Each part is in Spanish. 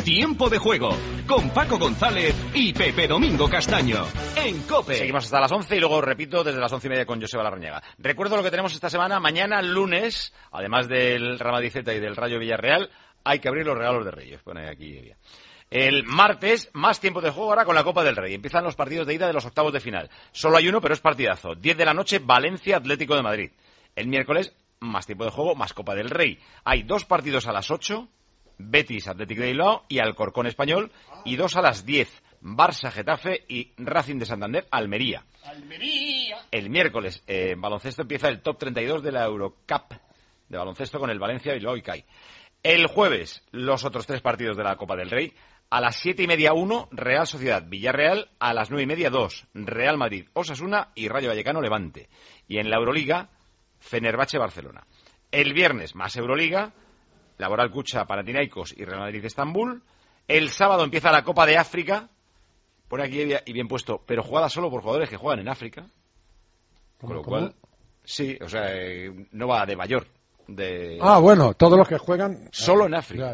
Tiempo de Juego, con Paco González y Pepe Domingo Castaño, en COPE. Seguimos hasta las 11 y luego repito desde las 11:30 con Joseba Larrañaga. Recuerdo lo que tenemos esta semana. Mañana, lunes, además del Real Madrid Z y del Rayo Villarreal, hay que abrir los regalos de Reyes. Pone aquí. El martes, más tiempo de juego ahora con la Copa del Rey. Empiezan los partidos de ida de los octavos de final. Solo hay uno, pero es partidazo. 10 de la noche, Valencia Atlético de Madrid. El miércoles, más tiempo de juego, más Copa del Rey. Hay 2 partidos a las 8. Betis, Atlético de Bilbao y Alcorcón Español, y 2 a las 10, Barça, Getafe y Racing de Santander, Almería. El miércoles, en baloncesto, empieza el top 32 de la Eurocup de baloncesto con el Valencia, Bilbao y CAI. El jueves, los otros 3 partidos de la Copa del Rey. A las 7:30, 1, Real Sociedad Villarreal. A las 9:30, 2, Real Madrid Osasuna y Rayo Vallecano Levante. Y en la Euroliga, Fenerbahce Barcelona. El viernes, más Euroliga, Laboral Cucha, Panathinaikos y Real Madrid Estambul. El sábado empieza la Copa de África. Pone aquí y bien puesto, pero jugada solo por jugadores que juegan en África. Con lo cual, sí, o sea, no va de mayor. Bueno, todos los que juegan solo en África.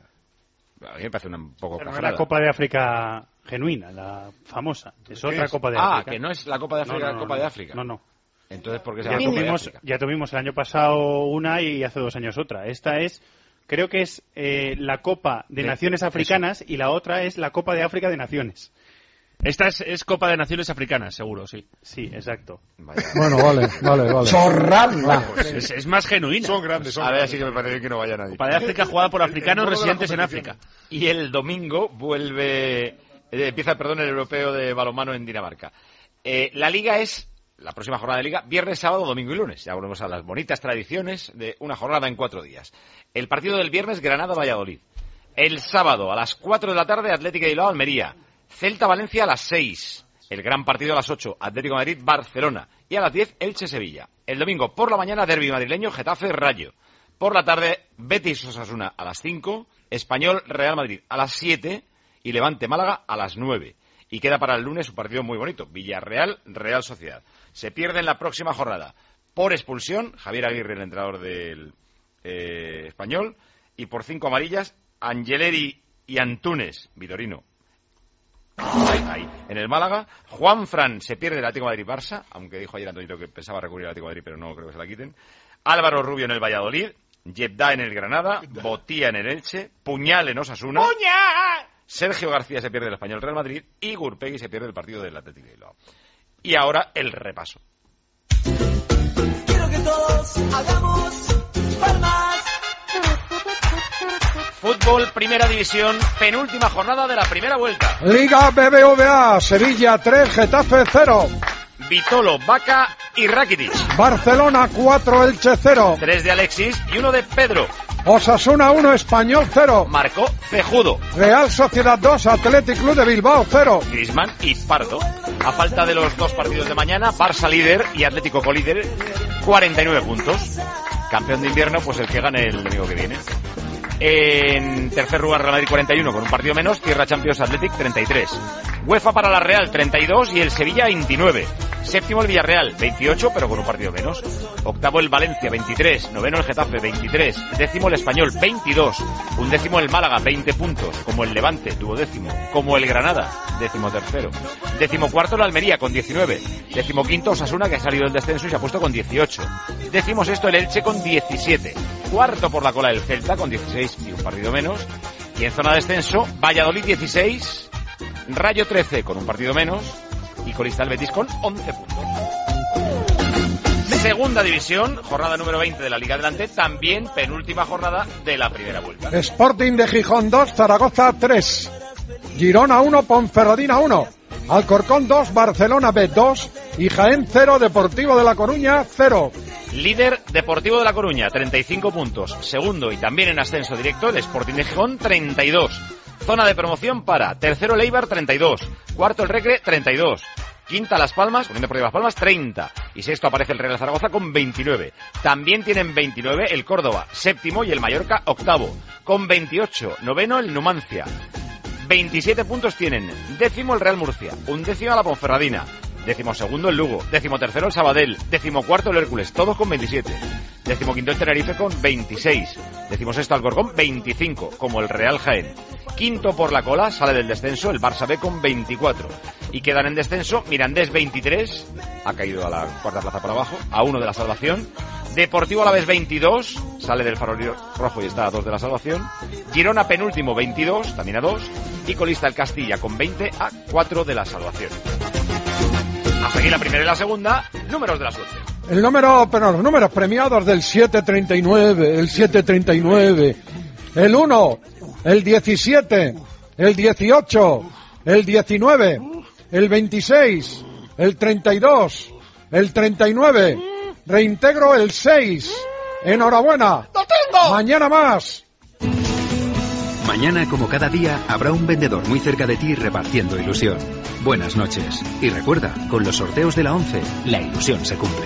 Ya. A mí me parece un poco pero cafrada. no la Copa de África genuina, la famosa. Es otra Copa de África. Que no es la Copa de África, Copa de África. No. Entonces, ¿por qué se llama Copa de África? Ya tuvimos el año pasado una y hace 2 años otra. Esta es... Creo que es la Copa de Naciones Africanas y la otra es la Copa de África de Naciones. Esta es Copa de Naciones Africanas, seguro, sí. Sí, exacto. Vaya. Bueno, vale. ¡Chorranda! Es más genuina. Son grandes. A ver, así que me parece que no vaya nadie. Copa de África jugada por africanos residentes en África. Y el domingo empieza el europeo de balonmano en Dinamarca. La Liga es... La próxima jornada de Liga, viernes, sábado, domingo y lunes. Ya volvemos a las bonitas tradiciones de una jornada en 4 días. El partido del viernes, Granada-Valladolid. El sábado, a las 4 de la tarde, Atlético de Bilbao, Almería. Celta-Valencia a las 6. El gran partido a las 8, Atlético de Madrid, Barcelona. Y a las 10, Elche-Sevilla. El domingo, por la mañana, derbi madrileño, Getafe-Rayo. Por la tarde, Betis-Osasuna a las 5. Español-Real Madrid a las 7. Y Levante-Málaga a las 9. Y queda para el lunes un partido muy bonito, Villarreal-Real Sociedad. Se pierde en la próxima jornada por expulsión, Javier Aguirre, el entrenador del Español, y por 5 amarillas, Angeleri y Antunes, Vitorino. Ahí. En el Málaga, Juanfran se pierde el Atlético de Madrid-Barça, aunque dijo ayer Antonito que pensaba recurrir al Atlético de Madrid, pero no creo que se la quiten. Álvaro Rubio en el Valladolid, Yebda en el Granada, Botía en el Elche, Puñal en Osasuna. ¡Puñal! Sergio García se pierde el Español Real Madrid y Gurpegui se pierde el partido del Atlético de Bilbao. Y ahora el repaso. Quiero que todos hagamos palmas. Fútbol, Primera División, penúltima jornada de la primera vuelta. Liga BBVA, Sevilla 3, Getafe 0. Vitolo, Vaca y Rakitic. Barcelona 4, Elche 0. 3 de Alexis y 1 de Pedro. Osasuna 1, Español 0. Marcó Cejudo. Real Sociedad 2, Athletic Club de Bilbao 0. Griezmann y Pardo. A falta de los 2 partidos de mañana, Barça líder y Atlético colíder, 49 puntos. Campeón de invierno, pues el que gane el domingo que viene. En tercer lugar, Real Madrid 41 con un partido menos. Tierra Champions Athletic 33. UEFA para la Real 32 y el Sevilla 29. Séptimo el Villarreal 28 pero con un partido menos. Octavo el Valencia 23. Noveno el Getafe 23. Décimo el Español 22. Undécimo el Málaga 20 puntos. Como el Levante duodécimo. Como el Granada décimo tercero. Décimo cuarto el Almería con 19. Décimo quinto Osasuna, que ha salido del descenso y se ha puesto con 18. Décimo sexto el Elche con 17. Cuarto por la cola el Celta con 16 y un partido menos. Y en zona de descenso, Valladolid 16, Rayo 13 con un partido menos y colista el Betis con 11 puntos. Segunda división, jornada número 20 de la Liga Adelante, también penúltima jornada de la primera vuelta. Sporting de Gijón 2, Zaragoza 3. Girona 1, Ponferradina 1. Alcorcón 2, Barcelona B 2 y Jaén 0, Deportivo de La Coruña 0. Líder Deportivo de La Coruña, 35 puntos. Segundo y también en ascenso directo el Sporting de Gijón, 32. Zona de promoción para tercero el Eibar, 32. Cuarto el Recre, 32. Quinta Las Palmas, Unión Deportiva Las Palmas, 30. Y sexto aparece el Real Zaragoza con 29. También tienen 29 el Córdoba, séptimo, y el Mallorca, octavo. Con 28, noveno el Numancia. 27 puntos tienen. Décimo el Real Murcia, undécima la Ponferradina. 12º el Lugo, 13º el Sabadell, 14º el Hércules, todos con 27. Decimoquinto el Tenerife con 26. Decimosexto Alcorcón, 25, como el Real Jaén. Quinto por la cola, sale del descenso el Barça B con 24. Y quedan en descenso Mirandés 23, ha caído a la cuarta plaza por abajo, a 1 de la salvación. Deportivo Alavés 22, sale del farolillo rojo y está a 2 de la salvación. Girona penúltimo 22, también a 2. Y colista el Castilla con 20, a 4 de la salvación. Hasta aquí la primera y la segunda, números de la suerte. Los números premiados del 739, el 739, el 1, el 17, el 18, el 19, el 26, el 32, el 39, reintegro el 6. Enhorabuena. ¡Lo tengo! Mañana más. Mañana, como cada día, habrá un vendedor muy cerca de ti repartiendo ilusión. Buenas noches. Y recuerda, con los sorteos de la 11, la ilusión se cumple.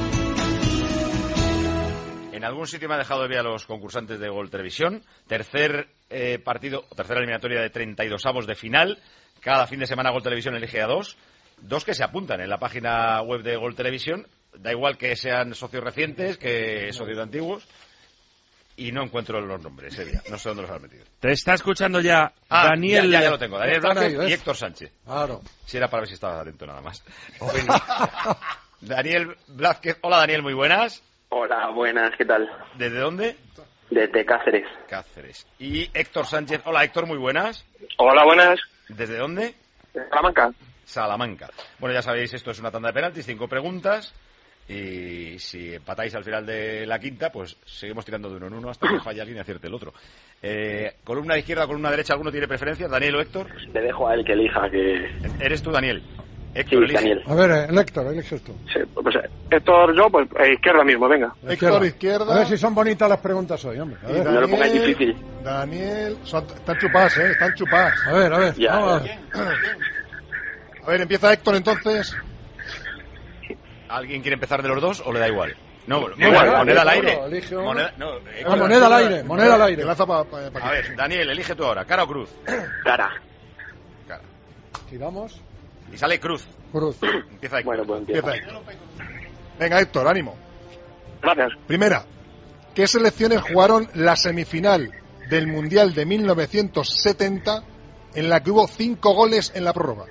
En algún sitio me ha dejado de ver a los concursantes de Gol Televisión. Tercer partido, tercera eliminatoria de 32avos de final. Cada fin de semana Gol Televisión elige a 2. 2 que se apuntan en la página web de Gol Televisión. Da igual que sean socios recientes que socios antiguos. Y no encuentro los nombres, no sé dónde los han metido. Te está escuchando ya Daniel. Ya lo tengo. Daniel Blázquez ahí, y Héctor Sánchez. Claro. Si era para ver si estabas atento nada más. Daniel Blázquez. Hola Daniel, muy buenas. Hola, buenas, ¿qué tal? ¿Desde dónde? Desde Cáceres. Cáceres. Y Héctor Sánchez. Hola Héctor, muy buenas. Hola, buenas. ¿Desde dónde? Salamanca. Salamanca. Bueno, ya sabéis, esto es una tanda de penaltis, 5 preguntas. Y si empatáis al final de la quinta, pues seguimos tirando de uno en uno hasta que falle alguien y acierte el otro. Columna izquierda, columna derecha, ¿alguno tiene preferencia? ¿Daniel o Héctor? Le dejo a él que elija, que... ¿Eres tú, Daniel? Sí, Héctor, elige. Daniel. A ver, el Héctor, eliges tú. Sí, pues Héctor, yo, pues izquierda mismo, venga. Izquierda. Izquierda. A ver si son bonitas las preguntas hoy, hombre. A ver, No lo pongáis difícil. Daniel, están chupadas, están chupadas. a ver. Ya, Vamos. ya. A ver, empieza Héctor entonces. ¿Alguien quiere empezar de los dos o le da igual? No, Igual, moneda al aire. elige uno. Moneda Moneda al aire, moneda al aire. Que lanza pa A ver, Daniel, elige tú ahora, ¿cara o cruz? Cara. Cara. Tiramos. Y sale cruz. Cruz. Empieza Héctor. Bueno, pues empieza. Empieza Héctor. Venga, Héctor, ánimo. Gracias. Primera, ¿qué selecciones jugaron la semifinal del Mundial de 1970 en la que hubo 5 goles en la prórroga?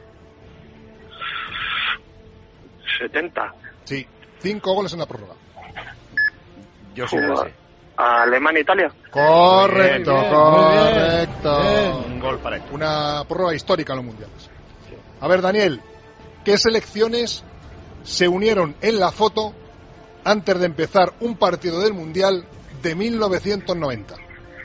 70. Sí, 5 goles en la prórroga. Yo sí me lo sé. Alemania, Italia. Correcto, Muy bien, correcto. muy bien. Un gol para Héctor. Una prórroga histórica en los mundiales. A ver, Daniel, ¿qué selecciones se unieron en la foto antes de empezar un partido del Mundial de 1990?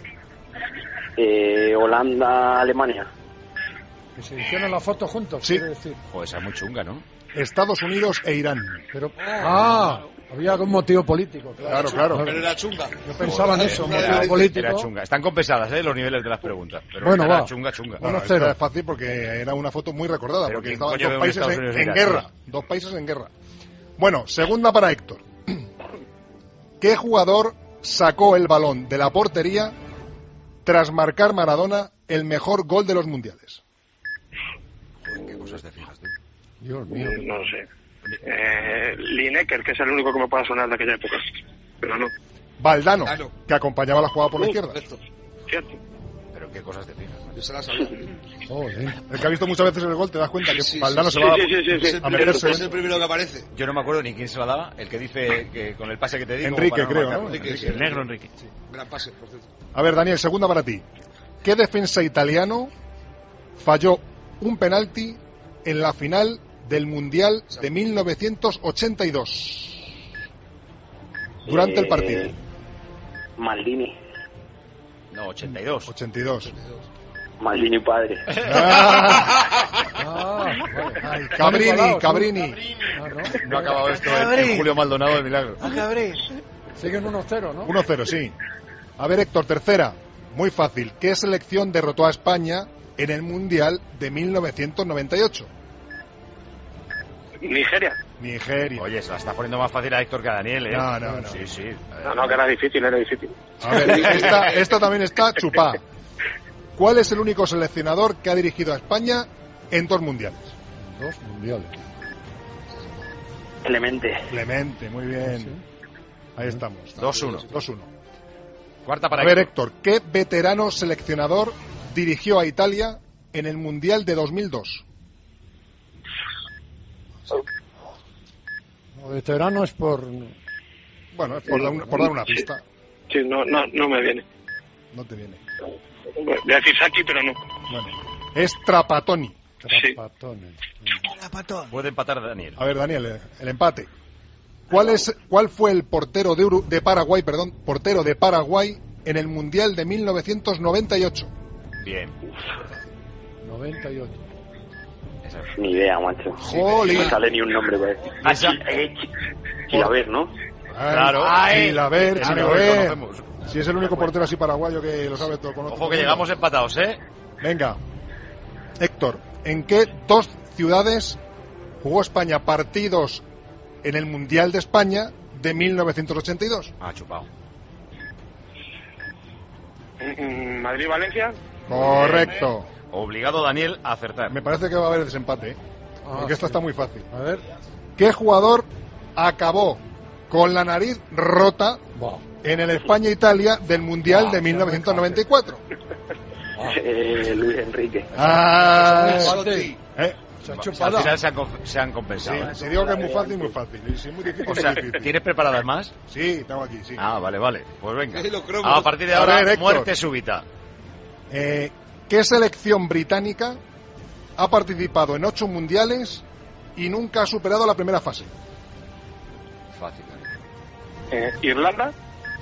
Holanda, Alemania. Que se hicieron la foto juntos, Sí. quiere decir. Joder, esa es muy chunga, ¿no? Estados Unidos e Irán. Pero, había algún motivo político. Claro. Pero era chunga. Yo pensaba en eso, motivo Era político. chunga. Están compensadas, los niveles de las preguntas. Pero Bueno, era va. chunga. Bueno, Uno cero. esta es fácil porque era una foto muy recordada, Pero porque ¿quién estaban coño dos ve un países Estados Unidos en Irán, guerra. tío? Dos países en guerra. Bueno, segunda para Héctor. ¿Qué jugador sacó el balón de la portería tras marcar Maradona el mejor gol de los mundiales? Joder, qué cosas te fijas tú. Dios mío. No lo sé. Lineker, que es el único que me pueda sonar de aquella época. Pero no. Valdano, Claro. que acompañaba la jugada por la izquierda. Correcto. Cierto. Pero qué cosas te fijas. Yo se la sabía. Joder. El que ha visto muchas veces el gol te das cuenta que Sí, Valdano sí, se va sí. a meterse. Es el primero que aparece. Yo no me acuerdo ni quién se la daba. El que dice que con el pase que te digo. Enrique, para no creo, marcar. ¿no? Enrique, sí. El negro Enrique. Gran pase, por cierto. A ver, Daniel, segunda para ti. ¿Qué defensa italiano falló un penalti en la final del Mundial de 1982? Durante el partido. Maldini. No, 82. 82. Maldini padre. Ay, Cabrini. No ha acabado esto en Julio Maldonado de milagro. Siguen 1-0, ¿no? 1-0, sí. A ver, Héctor, tercera. Muy fácil. ¿Qué selección derrotó a España en el Mundial de 1998? Nigeria. Nigeria. Oye, se la está poniendo más fácil a Héctor que a Daniel, ¿eh? No. Sí, sí. No, que era difícil. A ver, esta también está chupada. ¿Cuál es el único seleccionador que ha dirigido a España en 2 mundiales? 2 mundiales. Clemente. Clemente, muy bien. Sí. Ahí estamos. 2-1. 2-1. Cuarta para A ver, Héctor, ¿qué veterano seleccionador dirigió a Italia en el Mundial de 2002? Veterano es por... Bueno, es por dar una pista. Sí, no me viene. No te viene. Voy a decir Sacchi, pero no. Bueno, es Trapattoni. Trapattoni. Puede empatar Daniel. A ver, Daniel, el empate. ¿Cuál fue el portero de Paraguay, portero de Paraguay en el Mundial de 1998? Bien. 98. Ni idea, macho. Jolín. No sale ni un nombre, güey. Chilaver, ¿no? Claro. Chilaver. Conocemos. Si es el único portero así paraguayo que lo sabe todo. Ojo que llegamos empatados, ¿eh? Venga. Héctor, ¿en qué 2 ciudades jugó España partidos en el Mundial de España de 1982? Chupado. ¿Madrid-Valencia? Correcto. Obligado Daniel a acertar. Me parece que va a haber desempate, ¿eh? Porque esta está muy fácil. A ver. ¿Qué jugador acabó con la nariz rota en el España-Italia del Mundial de 1994? Luis Enrique. Al final se han compensado. Sí, te digo que es muy fácil, Y si es muy difícil, O sea, es difícil. ¿tienes preparadas más? Sí, tengo aquí, sí. Vale. Pues venga. Sí, los cromos. A partir de ahora, A ver, Héctor. muerte súbita. ¿Qué selección británica ha participado en 8 mundiales y nunca ha superado la primera fase? Fácil. ¿Irlanda?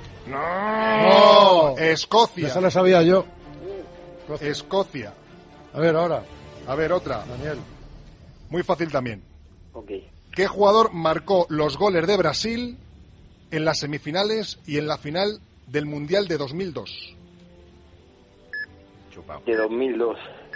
No. Escocia. Esa la sabía yo. Escocia. A ver, ahora. A ver, otra. Daniel. Muy fácil también. Ok. ¿Qué jugador marcó los goles de Brasil en las semifinales y en la final del Mundial de 2002? De 2002.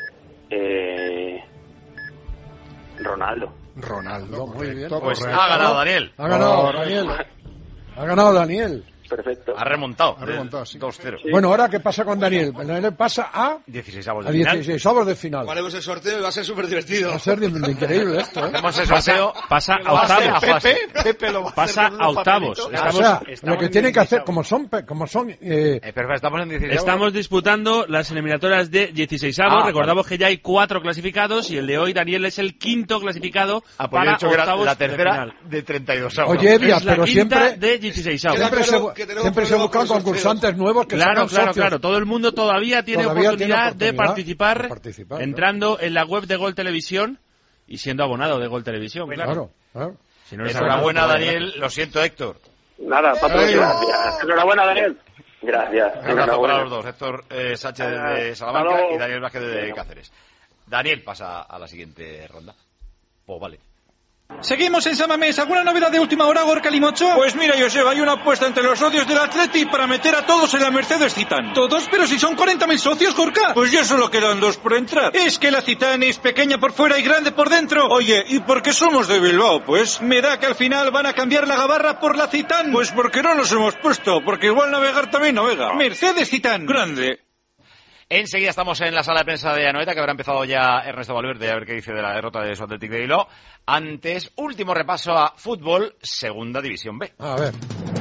Ronaldo. Muy bien. Pues ha ganado Daniel. Ha ganado Daniel. Perfecto. Ha remontado. Sí. 2-0. Sí. Bueno, ahora ¿qué pasa con Daniel? Daniel pasa a 16avos de final. 16avos de final. Haremos el sorteo y va a ser súper divertido. Va a ser increíble esto, ¿eh? Hacemos el sorteo. Pasa a octavos. Pepe lo va a Pasa hacer con a unos octavos. papelitos. O sea, lo que en tienen que hacer, 16avos. como son Pero estamos en 16avos. Estamos disputando las eliminatorias de 16avos. Recordamos que ya hay 4 clasificados y el de hoy, Daniel, es el 5º clasificado Pues yo he para dicho que era octavos la de tercera final. de 32avos. Oye, Evia, Es la pero quinta siempre de 16avos. siempre se buscan concursantes nuevos que sacan socios. Claro. Todo el mundo todavía tiene oportunidad de participar entrando en la web de Gol Televisión y siendo abonado de Gol Televisión. Claro. Si no eres Enhorabuena, abonado, Daniel. Lo siento, Héctor. Nada, gracias. Enhorabuena, Daniel. Gracias. Un abrazo para Enhorabuena. los dos. Héctor Sánchez de Salamanca hasta luego. y Daniel Vázquez de Cáceres. Daniel pasa a la siguiente ronda. Pues vale. Seguimos en Samamés. ¿Alguna novedad de última hora, Gorka Limocho? Pues mira, Joseba, hay una apuesta entre los socios del Atleti para meter a todos en la Mercedes Citán. ¿Todos? Pero si son 40.000 socios, Gorka. Pues ya solo quedan 2 por entrar. Es que la Citán es pequeña por fuera y grande por dentro. Oye, ¿y por qué somos de Bilbao? Pues me da que al final van a cambiar la gabarra por la Citán. Pues porque no nos hemos puesto, porque igual navegar también navega. Mercedes Citán. Grande. Enseguida estamos en la sala de prensa de Anoeta, que habrá empezado ya Ernesto Valverde a ver qué dice de la derrota de su Athletic de Bilbao. Antes, último repaso a fútbol, segunda división B. A ver.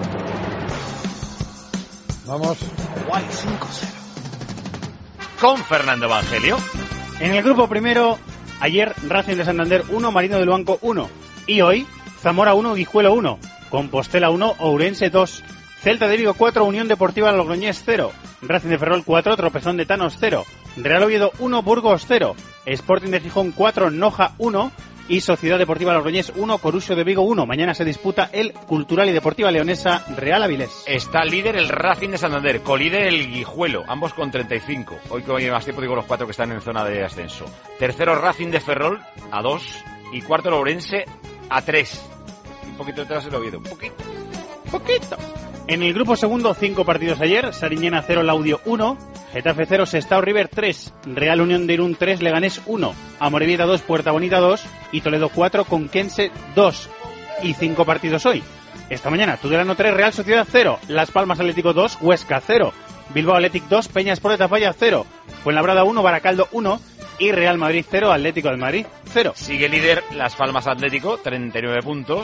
Vamos. Guay, 5-0. Con Fernando Evangelio. En el grupo primero, ayer Racing de Santander 1, Marino del Banco 1. Y hoy, Zamora 1, Guijuelo 1. Compostela 1, Ourense 2. Celta de Vigo 4, Unión Deportiva Logroñés 0. Racing de Ferrol 4, Tropezón de Tanos 0. Real Oviedo 1, Burgos 0. Sporting de Gijón 4, Noja 1. Y Sociedad Deportiva Logroñés 1, Coruso de Vigo 1. Mañana se disputa el Cultural y Deportiva Leonesa Real Avilés. Está líder el Racing de Santander, colíder el Guijuelo, ambos con 35. Hoy que hoy más tiempo digo los 4 que están en zona de ascenso. Tercero Racing de Ferrol a 2 y cuarto Lourense a 3. Un poquito detrás el Oviedo, un poquito. En el grupo segundo, 5 partidos ayer. Sariñena 0, Laudio 1. Getafe 0, Sestao River 3. Real Unión de Irún 3, Leganés 1. Amorebieta 2, Puerta Bonita 2. Y Toledo 4, Conquense 2. Y 5 partidos hoy. Esta mañana, Tudelano 3, Real Sociedad 0. Las Palmas Atlético 2, Huesca 0. Bilbao Athletic 2, Peñas Sport de Tafalla 0. Fuenlabrada 1, Baracaldo 1. Y Real Madrid 0, Atlético de Madrid 0. Sigue líder Las Palmas Atlético, 39 puntos.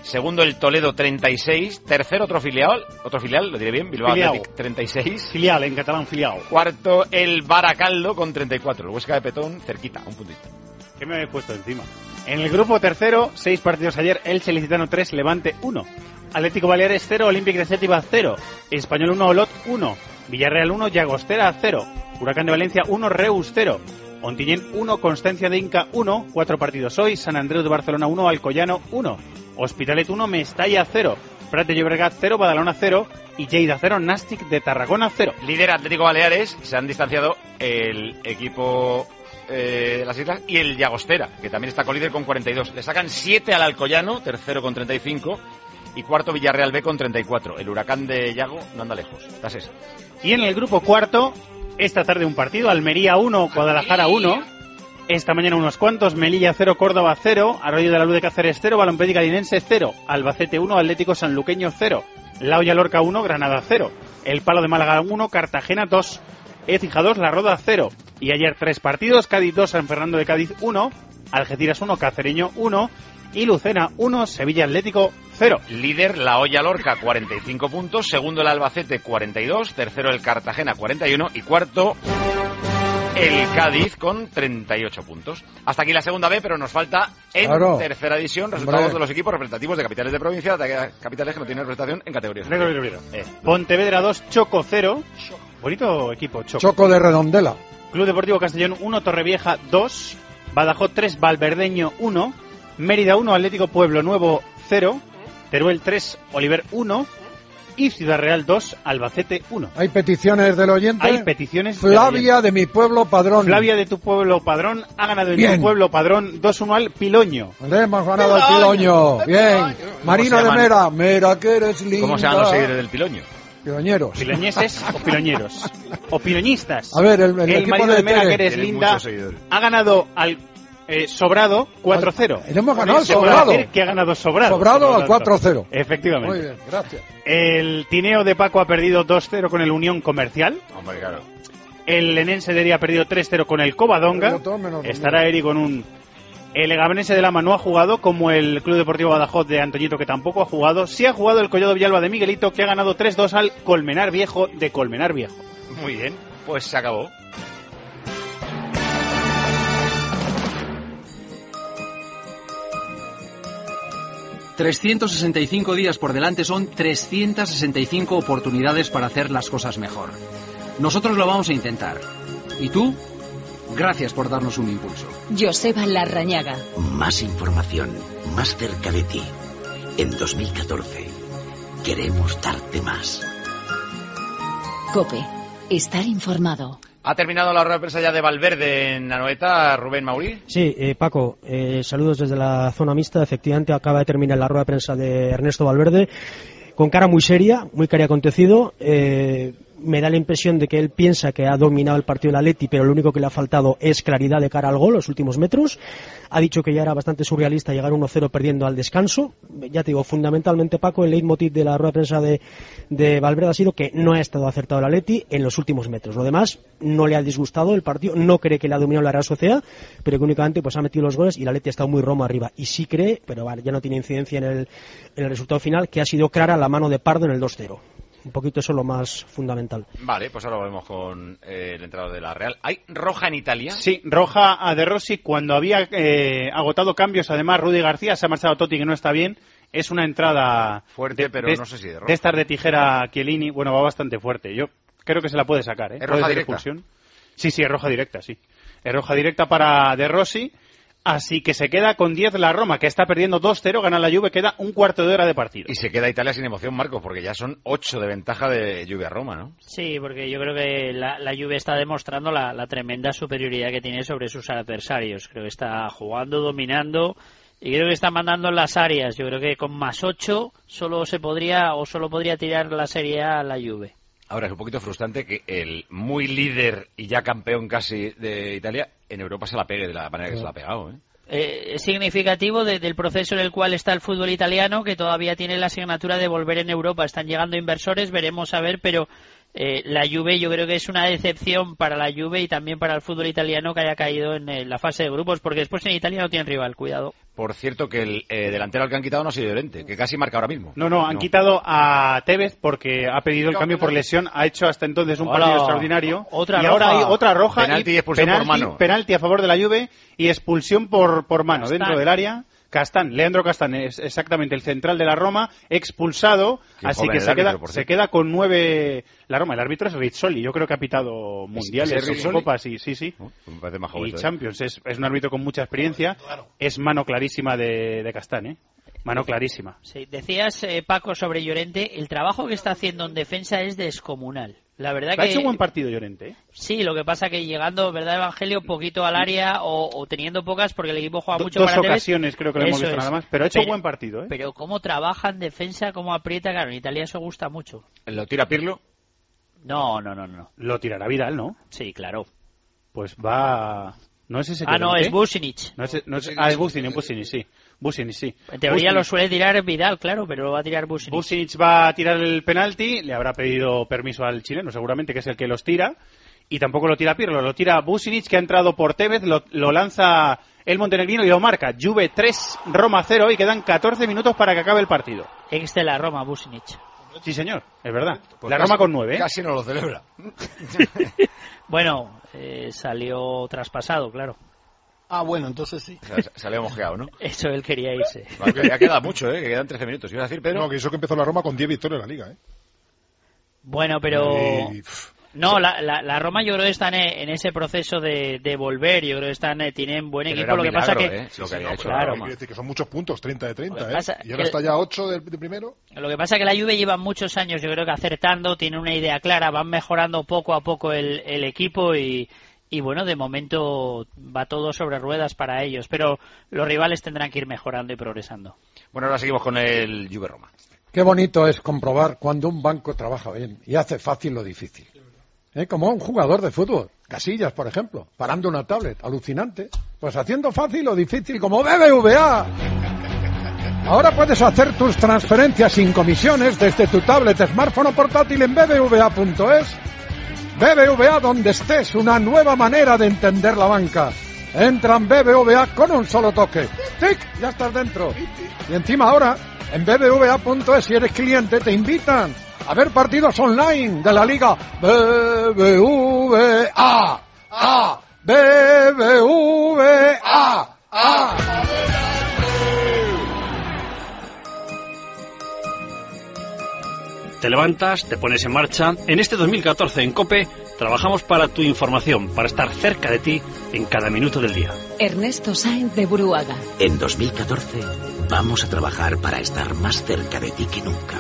Segundo el Toledo 36. Tercero otro filial, lo diré bien, Bilbao Athletic 36. Filial, en catalán filial. Cuarto el Baracaldo con 34. El Huesca de Petón cerquita, un puntito. ¿Qué me habéis puesto encima? En el grupo tercero, 6 partidos ayer, Elche Licitano 3, Levante 1. Atlético Baleares 0, Olympique de Séptima 0. Español 1, Olot 1. Villarreal 1, Llagostera 0. Huracán de Valencia 1, Reus 0. Ontinyent 1, Constancia de Inca 1. 4 partidos hoy, San Andreu de Barcelona 1, Alcoyano 1. Hospitalet 1, Mestalla 0. Prat de Llobregat 0, Badalona 0. Y Lleida 0, Nàstic de Tarragona 0. Líder Atlético Baleares, se han distanciado el equipo de las islas y el Llagostera, que también está colíder con 42. Le sacan 7 al Alcoyano, tercero con 35. Y cuarto Villarreal B con 34. El Huracán de Yago no anda lejos. Estás. Y en el grupo cuarto, esta tarde un partido, Almería 1, Guadalajara 1. Esta mañana unos cuantos, Melilla 0, Córdoba 0, Arroyo de la Luz de Cáceres 0, Balompédica Linense 0, Albacete 1, Atlético Sanluqueño 0, La Hoya Lorca 1, Granada 0, El Palo de Málaga 1, Cartagena 2, Écija 2, La Roda 0. Y ayer 3 partidos, Cádiz 2, San Fernando de Cádiz 1, Algeciras 1, Cacereño 1 y Lucena 1, Sevilla Atlético 0. Líder La Hoya Lorca 45 puntos, segundo el Albacete 42, tercero el Cartagena 41 y cuarto el Cádiz con 38 puntos. Hasta aquí la segunda B, pero nos falta en tercera división resultados de los equipos representativos de capitales de provincia, de capitales que no tienen representación en categorías. Pontevedra 2, Choco 0. Bonito equipo, Choco. Choco de Redondela. Club Deportivo Castellón 1, Torrevieja 2, Badajoz 3, Valverdeño 1, Mérida 1, Atlético Pueblo Nuevo 0, Teruel 3, Oliver 1 y Ciudad Real 2, Albacete 1. ¿Hay peticiones del oyente? Hay peticiones. Flavia de mi pueblo padrón. Flavia de tu pueblo padrón ha ganado en tu pueblo padrón 2-1 al Piloño. Le hemos ganado al Piloño. Bien. Marino de Mera. Mera que eres linda. ¿Cómo se llaman los seguidores del Piloño? Piloñeros. ¿Piloñeses o piloñeros? O piloñistas. A ver, el equipo Marino de Mera que eres linda ha ganado al Sobrado 4-0. Hemos ganado al Sobrado. Que ha ganado Sobrado. Sobrado al 4-0. Efectivamente. Muy bien, gracias. El Tineo de Paco ha perdido 2-0 con el Unión Comercial. Hombre, claro. El Lenense de Heredia ha perdido 3-0 con el Covadonga. Estará Eri con un... El Leganense de Lama no ha jugado, como el Club Deportivo Badajoz de Antoñito, que tampoco ha jugado. Sí ha jugado el Collado Villalba de Miguelito, que ha ganado 3-2 al Colmenar Viejo de Colmenar Viejo. Muy bien, pues se acabó. ...365 días por delante son 365 oportunidades para hacer las cosas mejor. Nosotros lo vamos a intentar. ¿Y tú? Gracias por darnos un impulso. Joseba Larrañaga. Más información, más cerca de ti. En 2014 queremos darte más. COPE. Estar informado. Ha terminado la rueda de prensa ya de Valverde en Anoeta, Rubén Maurí. Sí, Paco, saludos desde la zona mixta. Efectivamente, acaba de terminar la rueda de prensa de Ernesto Valverde, con cara muy seria, muy cari acontecido. Me da la impresión de que él piensa que ha dominado el partido del Atleti, pero lo único que le ha faltado es claridad de cara al gol, los últimos metros. Ha dicho que ya era bastante surrealista llegar 1-0 perdiendo al descanso. Ya te digo, fundamentalmente, Paco, el leitmotiv de la rueda de prensa de Valverde ha sido que no ha estado acertado el Atleti en los últimos metros. Lo demás no le ha disgustado el partido, no cree que le ha dominado la Real Sociedad, pero que únicamente pues ha metido los goles y el Atleti ha estado muy romo arriba. Y sí cree, pero vale, ya no tiene incidencia en el resultado final, que ha sido clara la mano de Pardo en el 2-0. Un poquito eso es lo más fundamental. Vale, pues ahora volvemos con el entrenador de la Real. ¿Hay roja en Italia? Sí, roja a De Rossi cuando había agotado cambios. Además, Rudy García se ha marchado Totti, que no está bien. Es una entrada fuerte, pero no sé si de roja. De estas de tijera Chiellini, bueno, va bastante fuerte. Yo creo que se la puede sacar, ¿eh? ¿Es roja directa? Sí, es roja directa, sí. Es roja directa para De Rossi. Así que se queda con 10 la Roma, que está perdiendo 2-0, gana la Juve, queda un cuarto de hora de partido. Y se queda Italia sin emoción, Marcos, porque ya son 8 de ventaja de Juve a Roma, ¿no? Sí, porque yo creo que la Juve está demostrando la tremenda superioridad que tiene sobre sus adversarios. Creo que está jugando, dominando, y creo que está mandando en las áreas. Yo creo que con más 8 solo podría tirar la Serie A la Juve. Ahora, es un poquito frustrante que el muy líder y ya campeón casi de Italia en Europa se la pegue de la manera que se la ha pegado, Es significativo del proceso en el cual está el fútbol italiano, que todavía tiene la asignatura de volver en Europa. Están llegando inversores, veremos a ver, pero La Juve yo creo que es una decepción para la Juve y también para el fútbol italiano que haya caído en la fase de grupos, porque después en Italia no tienen rival, cuidado. Por cierto, que el delantero al que han quitado no ha sido Llorente, que casi marca ahora mismo. No, han quitado a Tevez porque ha pedido el cambio por lesión, ha hecho hasta entonces un partido extraordinario. Ahora hay otra roja. Penalti y expulsión por mano. Penalti a favor de la Juve y expulsión por mano dentro del área. Leandro Castán es exactamente el central de la Roma, expulsado, así que se queda con 9 la Roma. El árbitro es Rizzoli, yo creo que ha pitado mundiales, copas, sí. Me parece más joven, y Champions, es un árbitro con mucha experiencia, es mano clarísima de Castán, mano clarísima. Sí, decías, Paco, sobre Llorente, el trabajo que está haciendo en defensa es descomunal. La verdad que ha hecho un buen partido Llorente. Sí, lo que pasa que llegando, ¿verdad, Evangelio? Poquito al área o teniendo pocas, porque el equipo juega mucho para Dos ocasiones creo que lo hemos visto nada más, pero ha hecho un buen partido. Pero cómo trabaja en defensa, cómo aprieta, claro, en Italia eso gusta mucho. ¿Lo tira Pirlo? No. Lo tirará Vidal, ¿no? Sí, claro. Pues va... ¿No es ese no, es Vucinic. Es Vucinic, sí. Vucinic, sí. En teoría lo suele tirar Vidal, claro, pero lo va a tirar Vucinic. Vucinic va a tirar el penalti, le habrá pedido permiso al chileno, seguramente, que es el que los tira, y tampoco lo tira Pirlo, lo tira Vucinic, que ha entrado por Tevez, lo lanza el montenegrino y lo marca. Juve 3, Roma 0, y quedan 14 minutos para que acabe el partido. Ex de la Roma, Vucinic. Sí, señor, es verdad. Pues la Roma con 9, Casi no lo celebra. Bueno, salió traspasado, claro. Bueno, entonces sí. Salió mojeado, ¿no? Eso él quería irse. Ya queda mucho, que quedan 13 minutos. ¿Ibas a decir, Pedro? No, que eso que empezó la Roma con 10 victorias en la Liga, Bueno, pero... No, la Roma yo creo que están en ese proceso de volver. Yo creo que tienen buen equipo. Lo que pasa que lo que había hecho la Roma. Quiere decir que son muchos puntos, 30 de 30, y ahora está ya 8 de primero. Lo que pasa es que la Juve lleva muchos años, yo creo que acertando, tiene una idea clara, van mejorando poco a poco el equipo y bueno, de momento va todo sobre ruedas para ellos, pero los rivales tendrán que ir mejorando y progresando. Bueno, ahora seguimos con el Juve Roma. Qué bonito es comprobar cuando un banco trabaja bien y hace fácil lo difícil. Como un jugador de fútbol, Casillas, por ejemplo, parando una tablet, alucinante. Pues haciendo fácil lo difícil, como BBVA. Ahora puedes hacer tus transferencias sin comisiones desde tu tablet, smartphone o portátil en bbva.es. BBVA donde estés, una nueva manera de entender la banca. Entra en BBVA con un solo toque. ¡Tic! Ya estás dentro. Y encima ahora, en bbva.es, si eres cliente, te invitan a ver partidos online de la Liga BBVA. BBVA. Te levantas, te pones en marcha. En este 2014 en COPE trabajamos para tu información, para estar cerca de ti en cada minuto del día. Ernesto Sáenz de Buruaga. En 2014 vamos a trabajar para estar más cerca de ti que nunca.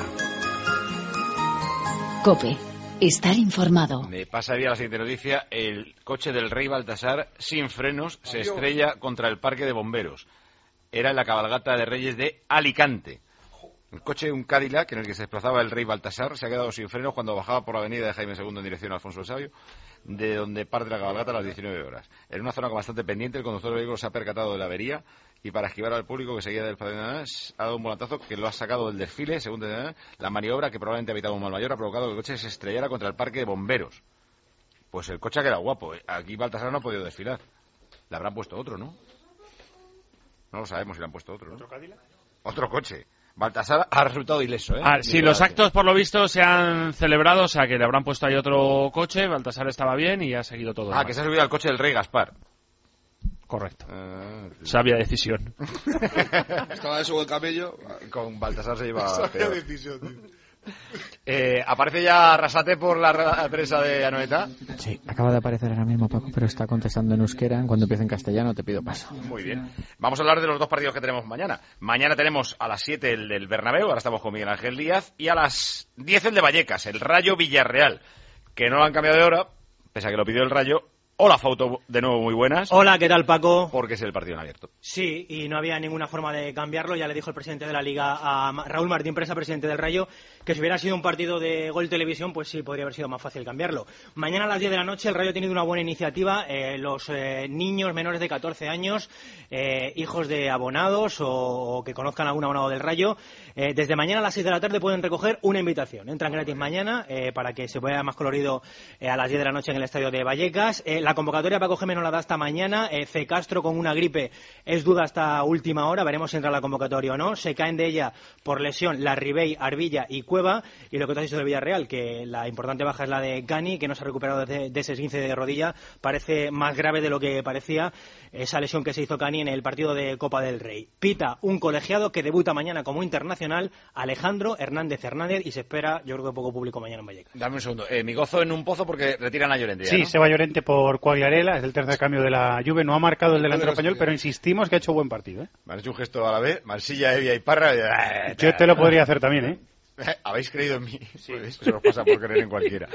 COPE. Estar informado. Me pasaría la siguiente noticia. El coche del rey Baltasar, sin frenos, se estrella contra el parque de bomberos. Era en la cabalgata de Reyes de Alicante. El coche, un Cadillac, en el que se desplazaba el rey Baltasar, se ha quedado sin frenos cuando bajaba por la avenida de Jaime II en dirección a Alfonso el Sabio, de donde parte la cabalgata a las 19 horas. En una zona con bastante pendiente, el conductor del vehículo se ha percatado de la avería y para esquivar al público que seguía del pabellón ha dado un volantazo que lo ha sacado del desfile. Según la maniobra, que probablemente ha evitado un mal mayor, ha provocado que el coche se estrellara contra el parque de bomberos. Pues el coche ha quedado guapo. Aquí Baltasar no ha podido desfilar. Le habrán puesto otro, ¿no? No lo sabemos si le han puesto otro, ¿no? ¿Otro Cadillac? Otro coche. Baltasar ha resultado ileso, sí, los actos por lo visto se han celebrado, o sea que le habrán puesto ahí otro coche, Baltasar estaba bien y ha seguido todo. Que se ha subido al coche del rey Gaspar. Correcto. Sabia decisión. Estaba eso el camello. Con Baltasar se lleva Sabia decisión, tío. ¿Aparece ya Arrasate por la prensa de Anoeta? Sí, acaba de aparecer ahora mismo, Paco, pero está contestando en euskera. Cuando empiece en castellano te pido paso. Muy bien. Vamos a hablar de los dos partidos que tenemos mañana. Mañana tenemos a las 7 el del Bernabéu, ahora estamos con Miguel Ángel Díaz, y a las 10 el de Vallecas, el Rayo Villarreal, que no lo han cambiado de hora, pese a que lo pidió el Rayo, Hola, Fauto, de nuevo muy buenas. Hola, ¿qué tal, Paco? Porque es el partido en abierto. Sí, y no había ninguna forma de cambiarlo. Ya le dijo el presidente de la Liga a Raúl Martín Presa, presidente del Rayo, que si hubiera sido un partido de Gol Televisión, pues sí, podría haber sido más fácil cambiarlo. Mañana a las 10 de la noche el Rayo ha tenido una buena iniciativa. Los niños menores de 14 años, hijos de abonados o que conozcan a algún abonado del Rayo, desde mañana a las 6 de la tarde pueden recoger una invitación. Entran gratis mañana para que se vea más colorido a las 10 de la noche en el estadio de Vallecas. La convocatoria Paco Gémez no la da hasta mañana. C. Castro con una gripe es duda hasta última hora. Veremos si entra la convocatoria o no. Se caen de ella por lesión Larribey, Arbilla y Cueva. Y lo que te has dicho del Villarreal, que la importante baja es la de Cani, que no se ha recuperado de ese esguince de rodilla. Parece más grave de lo que parecía esa lesión que se hizo Cani en el partido de Copa del Rey. Pita un colegiado que debuta mañana como internacional, Alejandro Hernández Hernández, y se espera, yo creo que poco público mañana en Vallecas. Dame un segundo. Mi gozo en un pozo porque retiran a Llorente. Sí, ¿no? se va Llorente por Quagliarella, es el tercer cambio de la Juve, no ha marcado el delantero español, pero insistimos que ha hecho buen partido, ¿eh? Me han hecho un gesto a la vez, Marsilla, Evia y Parra. Yo te lo podría hacer también, ¿eh? ¿Habéis creído en mí? Sí. Pues eso os pasa por creer en cualquiera.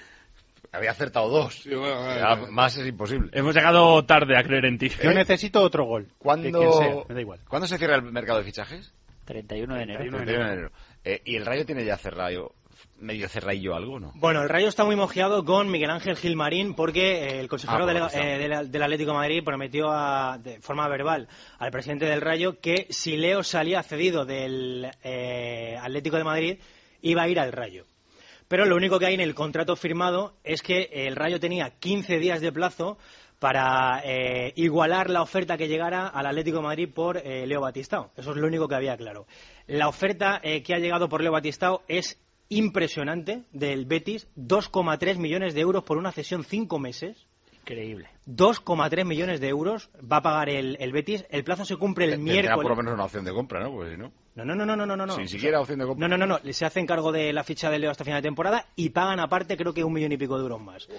Había acertado 2. Sí, bueno, más es imposible. Hemos llegado tarde a creer en ti. Yo necesito otro gol. ¿Cuándo, me da igual. ¿Cuándo se cierra el mercado de fichajes? 31 de enero. 31 de enero. ¿Y el Rayo tiene ya cerrado, medio cerradillo algo, no? Bueno, el Rayo está muy mojeado con Miguel Ángel Gilmarín porque el consejero del Atlético de Madrid prometió de forma verbal al presidente del Rayo que si Leo salía cedido del Atlético de Madrid iba a ir al Rayo. Pero lo único que hay en el contrato firmado es que el Rayo tenía 15 días de plazo para igualar la oferta que llegara al Atlético de Madrid por Leo Batistao. Eso es lo único que había claro. La oferta que ha llegado por Leo Batistao es impresionante, del Betis, 2,3 millones de euros por una cesión 5 meses. Increíble. 2,3 millones de euros va a pagar el Betis. El plazo se cumple el miércoles. Tendrá por lo menos una opción de compra, ¿no? Pues si no. No. Sin siquiera opción de compra. No. Se hace encargo de la ficha de Leo hasta final de temporada y pagan aparte creo que 1,5 millones de euros más.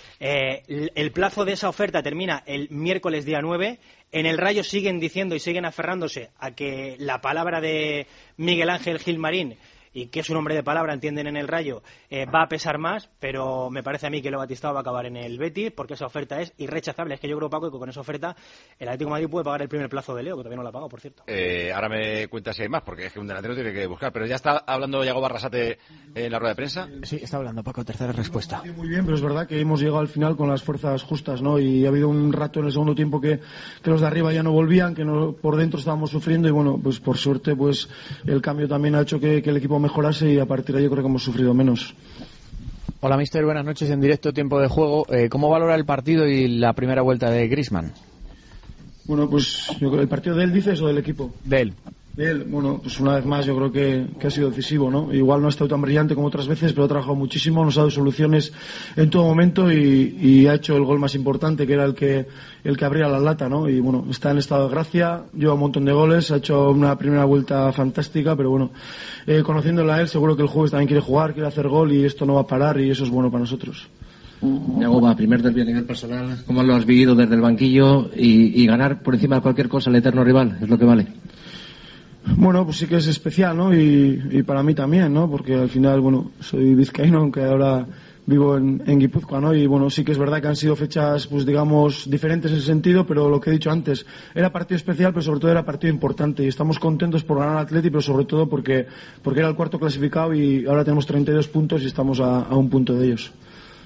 El plazo de esa oferta termina el miércoles día 9. En el Rayo siguen diciendo y siguen aferrándose a que la palabra de Miguel Ángel Gilmarín, y que es un hombre de palabra, entienden en el Rayo, va a pesar más, pero me parece a mí que Leo Batistao va a acabar en el Betis, porque esa oferta es irrechazable. Es que yo creo, Paco, que con esa oferta el Atlético de Madrid puede pagar el primer plazo de Leo, que todavía no lo ha pagado, por cierto. Ahora me cuentas si hay más, porque es que un delantero tiene que buscar. Pero ya está hablando Yago Barrasate en la rueda de prensa. Sí, está hablando, Paco, tercera respuesta. Muy bien, pero es verdad que hemos llegado al final con las fuerzas justas, ¿no? Y ha habido un rato en el segundo tiempo que los de arriba ya no volvían, que por dentro estábamos sufriendo, y bueno, pues por suerte pues el cambio también ha hecho que el equipo mejorase, y a partir de ahí yo creo que hemos sufrido menos. Hola, mister, buenas noches en directo, tiempo de juego. ¿Cómo valora el partido y la primera vuelta de Griezmann? Bueno, pues yo creo, ¿el partido de él dices o del equipo? De él. De él, bueno, pues una vez más yo creo que ha sido decisivo, ¿no? Igual no ha estado tan brillante como otras veces, pero ha trabajado muchísimo, nos ha dado soluciones en todo momento y ha hecho el gol más importante, que era el que abría la lata, ¿no? Y bueno, está en estado de gracia, lleva un montón de goles, ha hecho una primera vuelta fantástica, pero bueno, conociéndolo a él, seguro que el jueves también quiere jugar, quiere hacer gol, y esto no va a parar, y eso es bueno para nosotros. Yagoba, primer derbi a nivel personal, ¿cómo lo has vivido desde el banquillo y ganar por encima de cualquier cosa al eterno rival? Es lo que vale. Bueno, pues sí que es especial, ¿no? Y para mí también, ¿no? Porque al final, bueno, soy vizcaíno, aunque ahora vivo en Guipúzcoa, ¿no? Y bueno, sí que es verdad que han sido fechas, pues digamos, diferentes en ese sentido, pero lo que he dicho antes, era partido especial, pero sobre todo era partido importante, y estamos contentos por ganar al Atleti, pero sobre todo porque era el cuarto clasificado y ahora tenemos 32 puntos y estamos a un punto de ellos.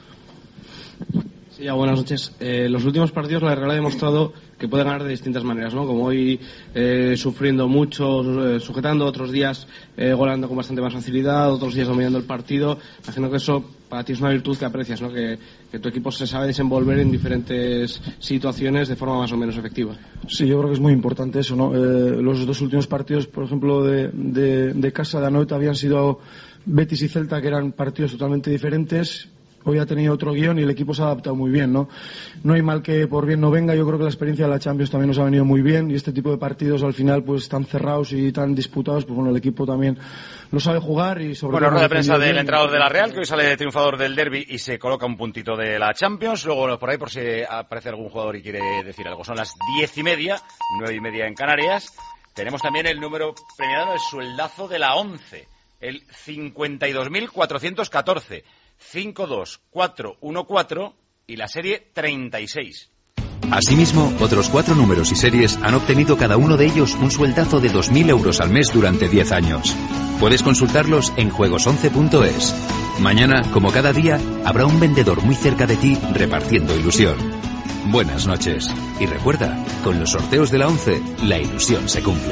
Sí, ya, buenas noches. Los últimos partidos la Real ha demostrado que puede ganar de distintas maneras, ¿no? Como hoy sufriendo mucho, sujetando, otros días golando con bastante más facilidad, otros días dominando el partido. Imagino que eso para ti es una virtud que aprecias, ¿no? Que tu equipo se sabe desenvolver en diferentes situaciones de forma más o menos efectiva. Sí, yo creo que es muy importante eso, ¿no? Los dos últimos partidos, por ejemplo, de casa de Anoeta habían sido Betis y Celta, que eran partidos totalmente diferentes. Hoy ha tenido otro guión y el equipo se ha adaptado muy bien, ¿no? No hay mal que por bien no venga. Yo creo que la experiencia de la Champions también nos ha venido muy bien, y este tipo de partidos al final pues tan cerrados y tan disputados, pues bueno, el equipo también lo sabe jugar y sobre todo... Bueno, rueda de prensa del entrenador de la Real, que hoy sale triunfador del derbi y se coloca un puntito de la Champions. Luego por ahí, por si aparece algún jugador y quiere decir algo. Son las 10:30, 9:30 en Canarias. Tenemos también el número premiado, el sueldazo de la 11, el 52.414. 52414 y la serie 36. Asimismo, otros 4 números y series han obtenido cada uno de ellos un sueldazo de 2.000 euros al mes durante 10 años. Puedes consultarlos en juegos11.es. Mañana, como cada día, habrá un vendedor muy cerca de ti repartiendo ilusión. Buenas noches. Y recuerda, con los sorteos de la 11, la ilusión se cumple.